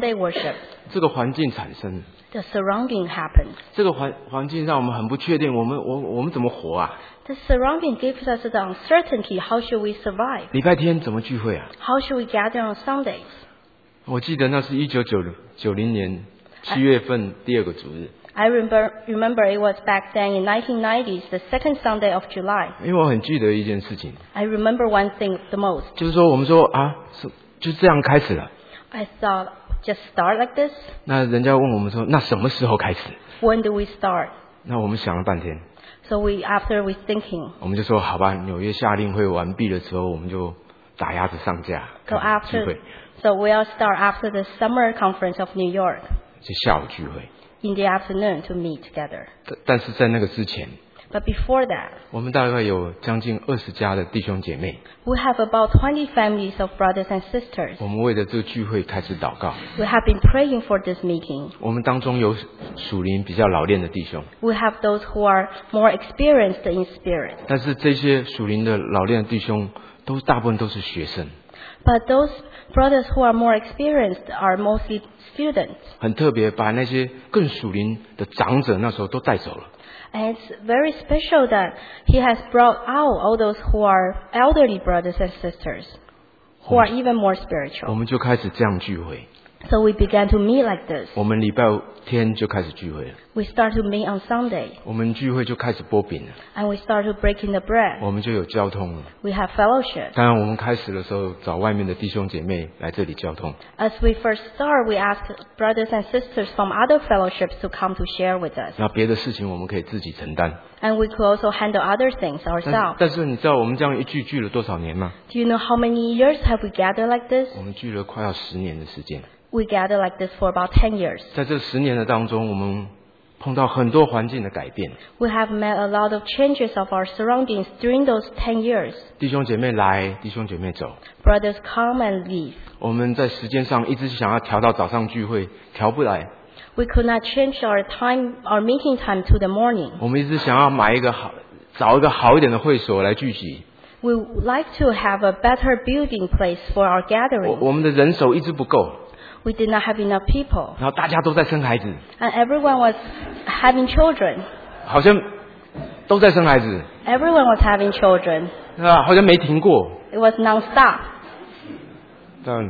Sunday worship, 这个环境产生， the surrounding happened. 这个环环境让我们很不确定，我们我我们怎么活啊？ The surrounding gives us the uncertainty. How should we survive? 礼拜天怎么聚会啊？ How should we gather on Sundays? 我记得那是一九九零年七月份第二个主日， I remember, remember it was back then in nineteen nineties, the second Sunday of July. 因为我很记得一件事情， I remember one thing the most. 就是说我们说啊，是就这样开始了。 I thought, just start like this? 那人家问我们说，那什么时候开始？ When do we start? 那我们想了半天， So we, after we thinking, 我们就说好吧，纽约夏令会完毕的时候，我们就打鸭子上架， so 开始聚 after, 会， so we'll start after the summer conference of New York 就下午聚会。 in the afternoon to meet together. 但但是在那个之前， But before that, 我们大概有将近二十家的弟兄姐妹， we have about twenty families of brothers and sisters. 我们为了这个聚会开始祷告。 We have been praying for this meeting. 我们当中有属灵比较老练的弟兄， We have those who are more experienced in spirit. 但是这些属灵的老练的弟兄，都大部分都是学生。 But those brothers who are more experienced are mostly students. 很特别，把那些更属灵的长者那时候都带走了。 And it's very special that he has brought out all those who are elderly brothers and sisters, who are even more 我 spiritual. 们就开始这样聚会， So we began to meet like this. 我们礼拜天就开始聚会了， We start to meet on Sunday, 我们聚会就开始剥饼了， and we start to break in the bread. 我们就有交通了。 We have fellowship. 当然，我们开始的时候找外面的弟兄姐妹来这里交通， As we first start, we ask brothers and sisters from other fellowships to come to share with us. 那别的事情我们可以自己承担。 And we could also handle other things 但 ourselves. 但是你知道我们这样一聚聚了多少年吗？ Do you know how many years have we gathered like this? 我们聚了快要十年的时间。 We gathered like this for about ten years. 在这十年的当中，我们碰到很多环境的改变， We have met a lot of changes of our surroundings during those ten years. 弟兄姐妹来，弟兄姐妹走。 Brothers come and leave. 我们在时间上一直想要调到早上聚会，调不来。 We could not change our time, our meeting time to the morning. 我们一直想要买一个好，找一个好一点的会所来聚集。 We would like to have a better building place for our 我 gathering. 我们的人手一直不够， We did not have enough people. 然后大家都在生孩子， And everyone was having children. 好像都在生孩子， Everyone was having children. 啊，好像没停过。 It was non-stop. 但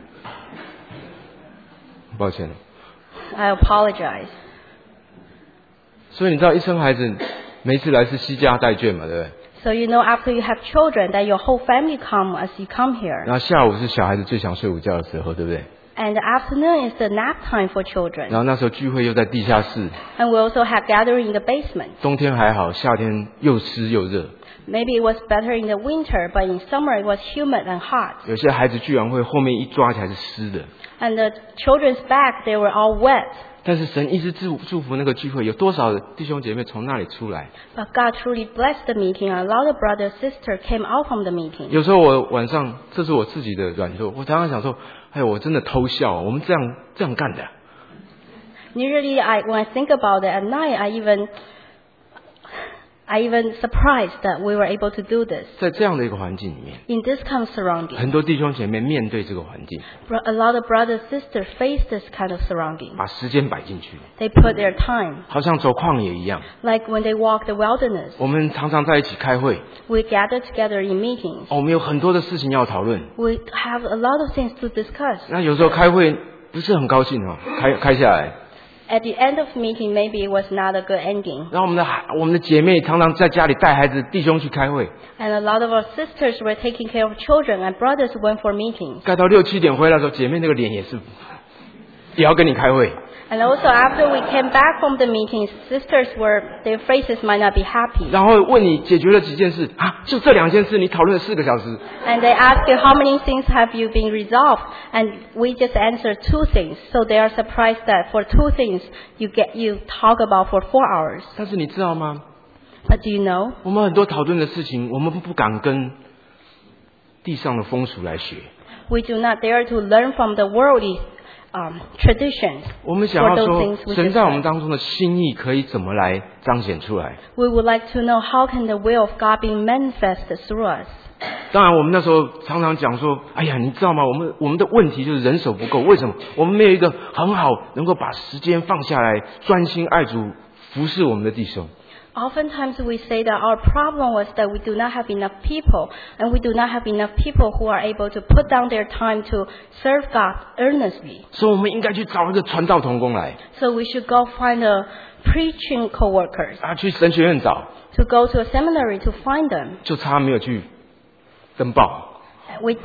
抱歉， I apologize. 所以你知道一生孩子，每一次来是惜家带眷嘛，对不对？ So you know after you have children that your whole family come as you come here. 然后下午是小孩子最想睡午觉的时候，对不对？ And the afternoon is the nap time for children. 然后那时候聚会又在地下室， And we also have gathering in the basement. 冬天还好，夏天又湿又热。 Maybe it was better in the winter, but in summer it was humid and hot. 有些孩子聚完会后面一抓起来是湿的， And the children's back, they were all wet. 但是神一直祝祝福那个聚会，有多少弟兄姐妹从那里出来？ But God truly blessed the meeting. A lot of brothers and sisters came out from the meeting. 有时候我晚上，这是我自己的软弱，我常常想说，哎呦，我真的偷笑，我们这样这样干的。 Usually, I, when I think about it at night, I even, I even surprised that we were able to do this. 在这样的一个环境里面， In this kind of surrounding, 很多弟兄姐妹面对这个环境， a lot of brothers and sisters face this kind of surrounding. 把时间摆进去， They put their time, 好像走旷野一样。 like when they walk the wilderness. 我们常常在一起开会， We gather together in meetings. 哦，我们有很多的事情要讨论。 We have a lot of things to discuss. 那有时候开会不是很高兴哦，开开下来， At the end of the meeting, maybe it was not a good ending. 然后我们的孩我们的姐妹常常在家里带孩子弟兄去开会， And a lot of our sisters were taking care of children, and brothers went for meetings. 盖到六七点回来的时候，姐妹那个脸也是，也要跟你开会。 And also after we came back from the meetings, sisters were, their faces might not be happy. 然后问你解决了几件事啊？就这两件事，你讨论了四个小时。 And they ask you, how many things have you been resolved? And we just answer two things. So they are surprised that for two things, you get, you talk about for four hours. 但是你知道吗？ But do you know? 我们很多讨论的事情，我们不敢跟地上的风俗来学， We do not dare to learn from the worldly um, traditions 我们想 for 要 those 说 things we 神在我们 discussed. 当中的心意可以怎么来彰显出来。 We would like to know how can the will of God be manifested through us. 当然我们那时候常常讲说，哎呀，你知道吗，我们我们的问题就是人手不够。为什么？我们没有一个很好能够把时间放下来专心爱主服侍我们的弟兄。 Oftentimes we say that our problem was that we do not have enough people, and we do not have enough people who are able to put down their time to serve God earnestly. 所以我们应该去找一个传道同工来 So we should go find a preaching co-workers, 啊，去神学院找， to go to a seminary to find them. 就差没有去登报。 We,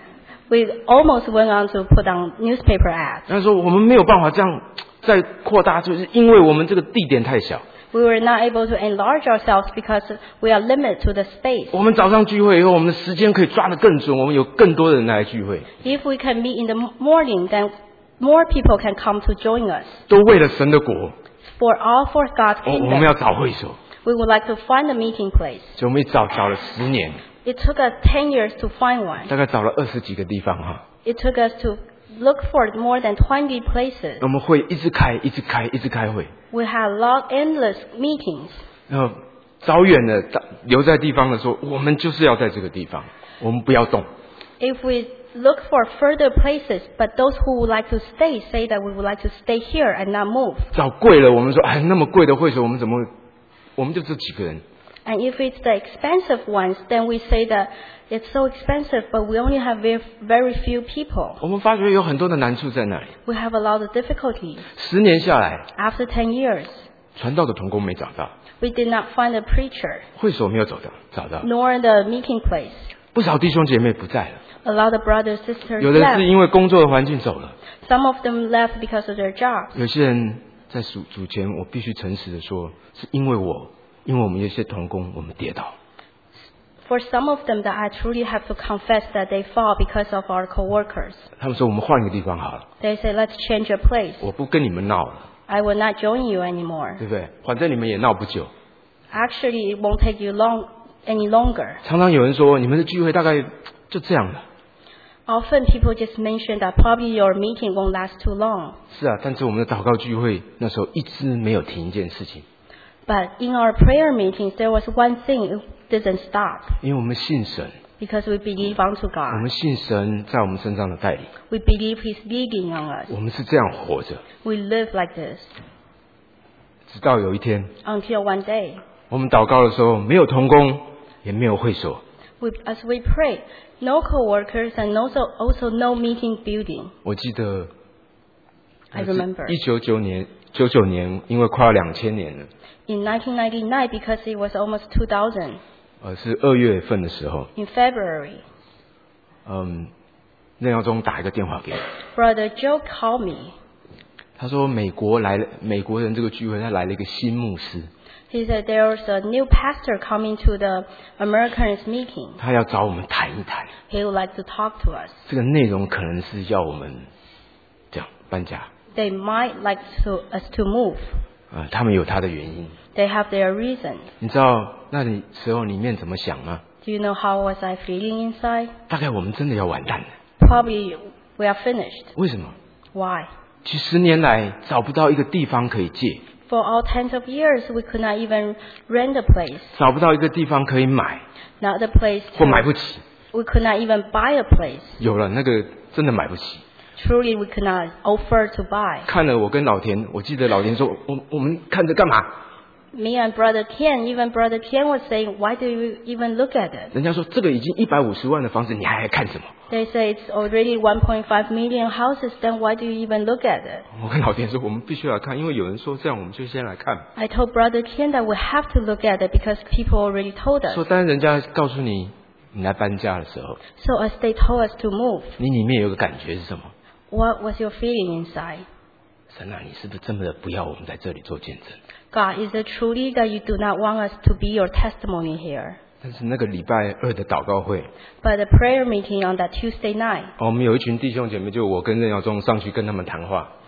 we almost went on to put on newspaper ads. 那时候我们没有办法这样再扩大，就是因为我们这个地点太小。 We were not able to enlarge ourselves because we are limited to the space. 我们早上聚会以后，我们的时间可以抓得更准，我们有更多的人来聚会， If we can meet in the morning, then more people can come to join us. 都为了神的国。 For all for God's 我我们要 kingdom, 找会所， we would like to find a meeting place. 所以我们一找找了十年， It took us ten years to find one. 大概找了二十几个地方哈。 It took us to look for more than twenty places. 我们会一直开，一直开，一直开会。 We had long, endless meetings. 然后找远了，留在地方的说，我们就是要在这个地方，我们不要动。 If we look for further places, but those who would like to stay say that we would like to stay here and not move. 找贵了，我们说，哎，那么贵的会所，我们怎么，我们就这几个人。 And if it's the expensive ones, then we say that it's so expensive, but we only have very, very few people. 我们发觉有很多的难处在那里。 We have a lot of difficulties. 十年下来， After ten years, 传道的同工没找到， we did not find a preacher, 会所没有找到，找到。 nor the meeting place. 不少弟兄姐妹不在了， A lot of brothers, sisters 有的是 left. 因为工作的环境走了， Some of them left because of their jobs. 有些人在主主前，我必须诚实的说，是因为我，因为我们有些同工，我们跌倒。 For some of them that I truly have to confess that they fall because of our coworkers. 他们说我们换一个地方好了， They say, let's change a place. 我不跟你们闹了， I will not join you anymore. 对不对？反正你们也闹不久。 Actually, it won't take you long any longer. 常常有人说，你们的聚会大概就这样了。 Often people just mention that probably your meeting won't last too long. 是啊，但是我们的祷告聚会那时候一直没有停一件事情， But in our prayer meetings, there was one thing, it didn't stop. 因为我们信神， Because we believe unto 我 God. 们信神在我们身上的带领， We believe He's leading on us. 我们是这样活着。 We live like this. 直到有一天， Until one day, 我们祷告的时候，没有同工，也没有会所。 we, as we pray, no co-workers and also, also no meeting building. 我记得 I remember. 一九九年九九年，因为快要两千年了， In nineteen ninety-nine, because it was almost two thousand, 呃，是二月份的时候， in February, 嗯，任耀宗打一个电话给我， Brother Joe called me. 他说美国来了，美国人这个聚会，他来了一个新牧师， He said there's a new pastor coming to the Americans meeting. 他要找我们谈一谈， He would like to talk to us. 这个内容可能是要我们这样搬家， They might like to, us to move. 啊、他们有他的原因。 They have their reason. 你知道那你时候里面怎么想吗？ Do you know how was I feeling inside? 大概我们真的要完蛋了。 Probably we are finished. 为什么？ Why? 几十年来找不到一个地方可以借， For all tens of years, we could not even rent a place. 找不到一个地方可以买， Not a place 或买 to, 不起。 we could not even buy a place. 有了那个真的买不起。 Truly, we could not afford to buy. 看了我跟老田，我记得老田说，我我们看着干嘛？ Me and Brother Tian, even Brother Tian was saying, why do you even look at it? 人家说这个已经一百五十万的房子，你还还看什么？ They say it's already one point five million houses, then why do you even look at it? 我跟老田说，我们必须来看，因为有人说这样，我们就先来看。 I told Brother Tian that we have to look at it because people already told us. 说当人家告诉你你来搬家的时候， So as they told us to move, 你里面有个感觉是什么？ what was your feeling inside? 神啊，你是不是真的不要我们在这里做见证？ God, is it truly that you do not want us to be your testimony here? 但是那个礼拜二的祷告会， But the prayer meeting on that Tuesday night, 哦，我们有一群弟兄姐妹，就我跟任耀宗上去跟他们谈话。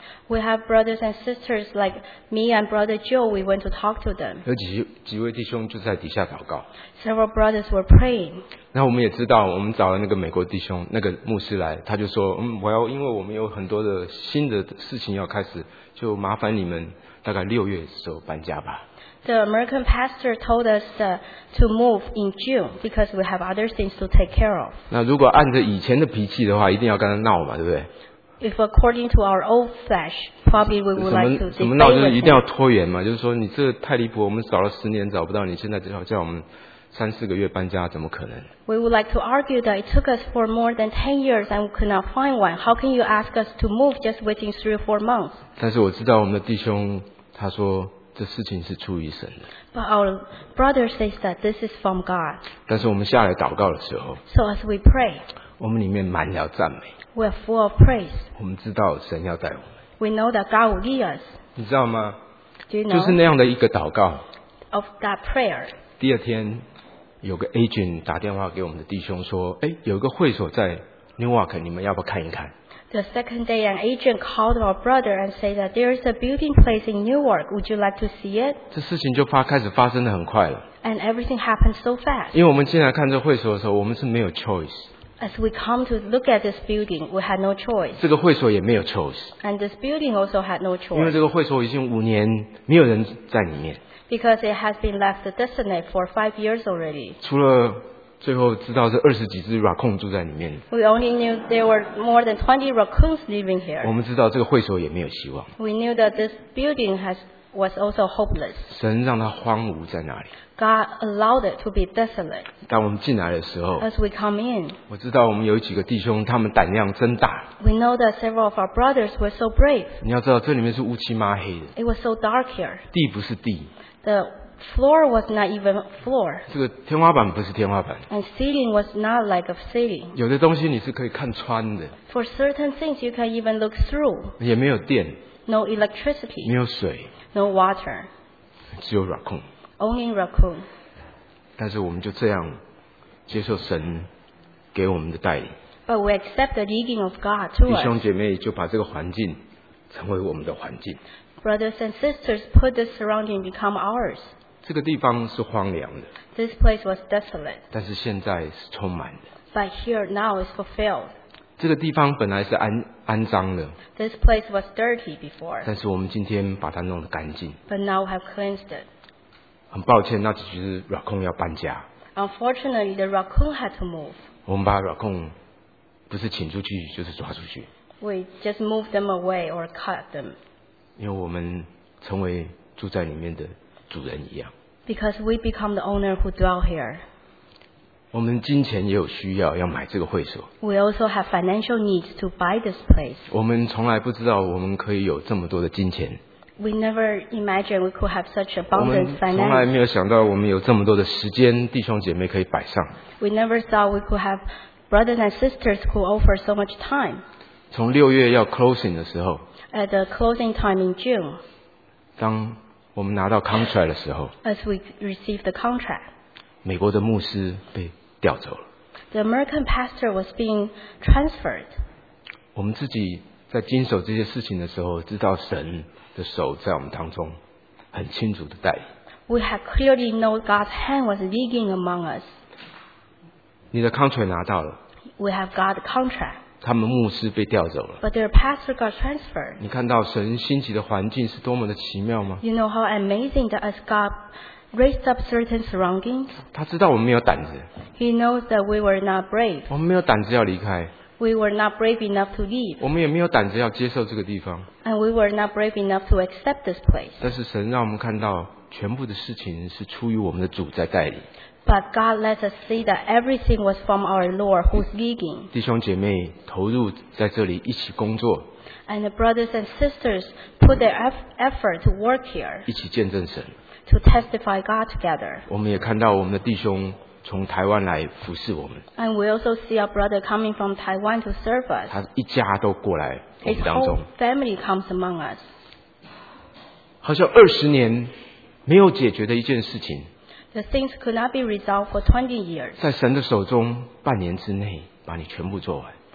We have brothers and sisters like me and brother Joe. We went to talk to them. 有几几位弟兄就在底下祷告。 Several brothers were praying. 那我们也知道，我们找了那个美国弟兄，那个牧师来，他就说，嗯，我要因为我们有很多的新的事情要开始，就麻烦你们大概六月的时候搬家吧。 The American pastor told us uh, to move in June because we have other things to take care of. 那如果按着以前的脾气的话，一定要跟他闹嘛，对不对？ If according to our old flesh, probably we 什 would 么 like to 什么闹 debate 就是 with 一定要 him. 拖延嘛，就是说你这太离谱，我们找了十年找不到，你现在叫叫我们三四个月搬家，怎么可能？ We would like to argue that it took us for more than ten years and we could not find one. How can you ask us to move just waiting three or four months? 但是我知道我们的弟兄他说这事情是出于神的， But our brother says that this is from God. 但是我们下来祷告的时候， So as we pray, 我们里面满了赞美， we are full of praise. 我们知道神要带我们， We know that God will lead us. 你知道吗？ Do you 就是 know 那样的一个祷告。 of that prayer? 第二天有个 agent 打电话给我们的弟兄说，哎，有一个会所在 Newark， 你们要不要看一看？ The second day, an agent called our brother and said that there is a building place in Newark. Would you like to see it? 这事情就发开始发生的很快了， And everything happened so fast. 因为我们进来看这个会所的时候，我们是没有 choice， As we come to look at this building, we had no choice. 这个会所也没有 choice， And this building also had no 因为 choice 这个会所已经五年没有人在里面， because it has been left desolate for five years already. 除了最后知道是二十几只 raccoon 住在里面， We only knew there were more than twenty raccoons living 我 here. 们知道这个会所也没有希望， We knew that this building has, was also hopeless. 神让它荒芜在那里。 God allowed it to be desolate. 当我们进来的时候， As we come in, 我知道我们有几个弟兄，他们胆量真大。 we know that several of our brothers were so brave. 你要知道，这里面是乌漆抹黑的， It was so dark here. 地不是地， The floor was not even floor, 这个天花板不是天花板， and ceiling was not like a ceiling. 有的东西你是可以看穿的， For certain things, you can even look through. 也没有电， No 没 electricity, 有水， no water, 只有 raccoon。 only raccoon. 但是我们就这样接受神给我们的带领， But we accept the leading of God to 弟 us. 兄姐妹就把这个环境成为我们的环境。 Brothers and sisters, put this surrounding become ours. 这个地方是荒凉的， This place was desolate, 但是现在是充满的。 but here now is fulfilled. 这个地方本来是安安脏的， This place was dirty before, 但是我们今天把它弄得干净。 but now we have cleansed it. 很抱歉，那几只 raccoon 要搬家， Unfortunately, the raccoon had to move. 我们把 raccoon 不是请出去，就是抓出去， We just moved them away or cut them 因为我们成为住在里面的主人一样。 because we become the owner who dwell here. 我们金钱也有需要，要买这个会所。 We also have financial needs to buy this place. 我们从来不知道我们可以有这么多的金钱， We never imagined we could have such 我们 abundant 从来 finance. 没有想到我们有这么多的时间，弟兄姐妹可以摆上。 We never thought we could have brothers and sisters who offer so much time. 从六月要 closing 的时候， At the closing time in June, 当我们拿到 contract 的时候， as we received the contract, 美国的牧师被调走了。 the American pastor was being transferred. 我们自己在经手这些事情的时候，知道神的手在我们当中很清楚的带领。 We had clearly known God's hand was leading among us. 你的 contract 拿到了， We have got the contract, 他们牧师被调走了。 but their pastor got transferred. 你看到神兴起的环境是多么的奇妙吗？ You know how amazing that as God raised up certain surroundings, 他知道我们没有胆子， He knows that we were not brave. 我们没有胆子要离开， We were not brave enough to leave, 我们也没有胆子要接受这个地方。 and we were not brave enough to accept this place. 但是神让我们看到，全部的事情是出于我们的主在带领。 But God let us see that everything was from our Lord who's leading. 弟兄姐妹投入在这里一起工作， And the brothers and sisters put their eff- effort to work here, 一起见证神。 to testify God together. 我们也看到我们的弟兄从台湾来服侍我们， And we also see our brother coming from Taiwan to serve us. 他一家都过来我 His 们当 whole 中， family comes among us. 好像二十年没有解决的一件事情， The things could not be resolved for twenty years. 在神的手中，半年之内把你全部做完。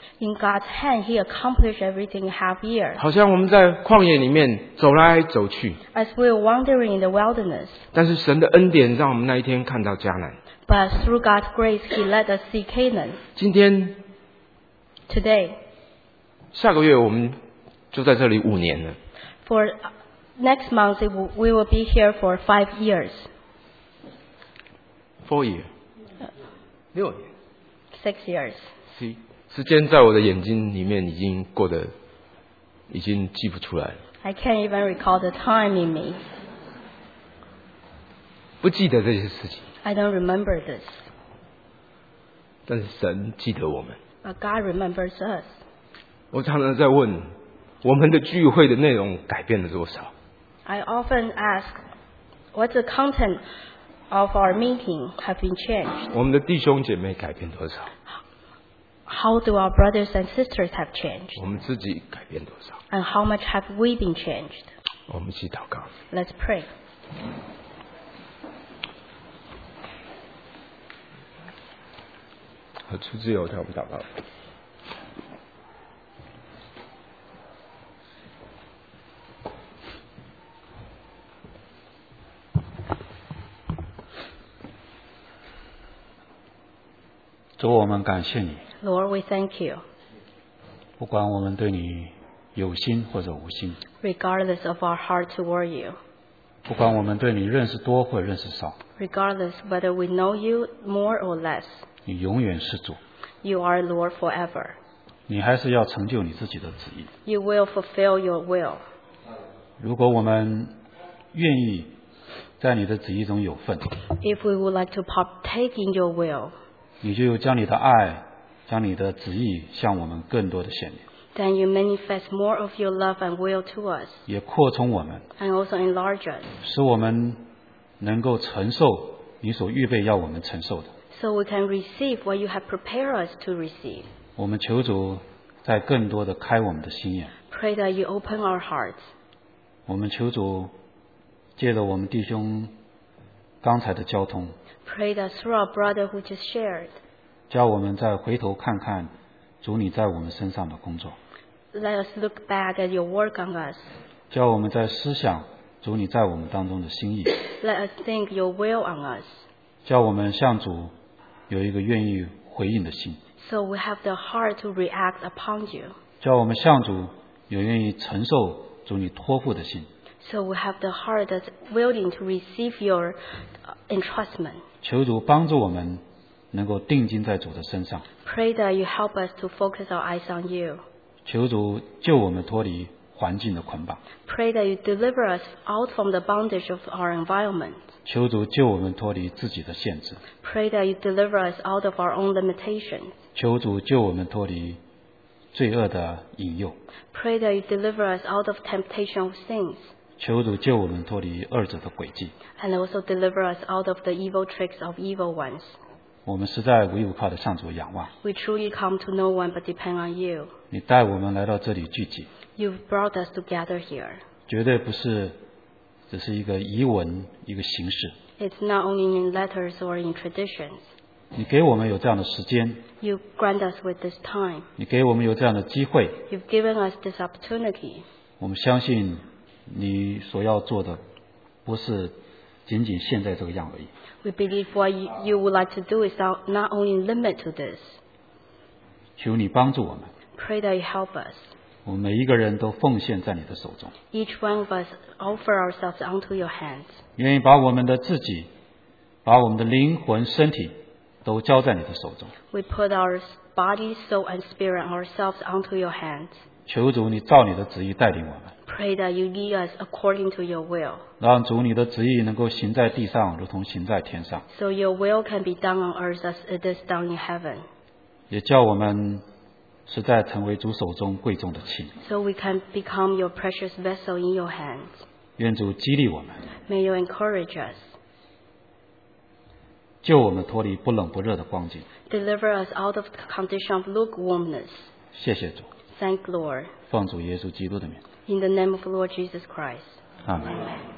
In God's hand, He accomplished everything in half year. 好像我们在旷野里面走来走去， As we were wandering in the wilderness, 但是神的恩典让我们那一天看到迦南。 but through God's grace, He let us see Canaan. 今天 Today, 下个月我们就在这里五年了。 for next month, it will- we will be here for five years, Four year， 六年。 six years. See， 时间在我的眼睛里面已经过得，已经记不出来了， I can't even recall the time in me. 不记得这些事情。 I don't remember this, 但是神记得我们。 but God remembers us. 我常常在问，我们的聚会的内容改变了多少？ I often ask, what's the content of our meeting have been changed? 我们的弟兄姐妹改变多少？ How do our brothers and sisters have changed? 我们自己改变多少？ And how much have we been changed? 我们一起祷告。 Let's pray. 和出自由跳不祷告。 主，我们感谢你， Lord, we thank you. 不管我们对你有心或者无心， Regardless of our heart toward you, 不管我们对你认识多或认识少， regardless whether we know you more or less, 你永远是主， you are Lord forever. 你还是要成就你自己的旨意。 You will fulfill your will. 如果我们愿意在你的旨意中有份， If we would like to partake in your will, 你就将你的爱，将你的旨意向我们更多的显明， then you manifest more of your love and will to us, 也扩充我们， and also enlarge us, 使我们能够承受你所预备要我们承受的。 so we can receive what you have prepared us to receive. 我们求主在更多的开我们的心眼， Pray that you open our hearts. 我们求主借着我们弟兄刚才的交通， Pray that through our brother who just shared, 叫我们再回头看看主你在我们身上的工作， let us look back at your work on us. 叫我们在思想主你在我们当中的心意， Let us think your will on us, 叫我们向主有一个愿意回应的心， so we have the heart to react upon you, 叫我们向主有愿意承受主你托付的心， so we have the heart that's willing to receive your uh, entrustment. 求主帮助我们能够定睛在主的身上， Pray that you help us to focus our eyes on you. 求主救我们脱离环境的捆绑， Pray that you deliver us out from the bondage of our environment. 求主救我们脱离自己的限制， Pray that you deliver us out of our own limitations. 求主救我们脱离罪恶的引诱， Pray that you deliver us out of temptation of sins, 求主救我们脱离二者的诡计。 and also deliver us out of the evil tricks of evil ones. 我们实在无依无靠的向主仰望， We truly come to no one but depend on you. 你带我们来到这里聚集， You've brought us to gather here. 绝对不是只是一个遗文一个形式。 It's not only in letters or in traditions. 你给我们有这样的时间， You grant us with this time. 你给我们有这样的机会， You've given us this opportunity. 我们相信你所要做的不是仅仅现在这个样而已。 We believe what you, you would like to do is not, not only limit to this. 求你帮助我们， Pray that you help us. 我们每一个人都奉献在你的手中， Each one of us offer ourselves unto your hands. 愿意把我们的自己，把我们的灵魂、身体都交在你的手中。 We put our body, soul, and spirit ourselves unto your hands. 求主你照你的旨意带领我们， Pray that you lead us according to your will, 让主你的旨意能够行在地上，如同行在天上， so your will can be done on earth as it is done in heaven, 也叫我们实在成为主手中贵重的器皿。 so we can become your precious vessel in your hands. 愿主激励我们， May you encourage us. 救我们脱离不冷不热的光景。 Deliver us out of the condition of lukewarmness. 谢谢主， Thank Lord. 奉主耶稣基督的名， In the name of Lord Jesus Christ. 阿门。 Amen.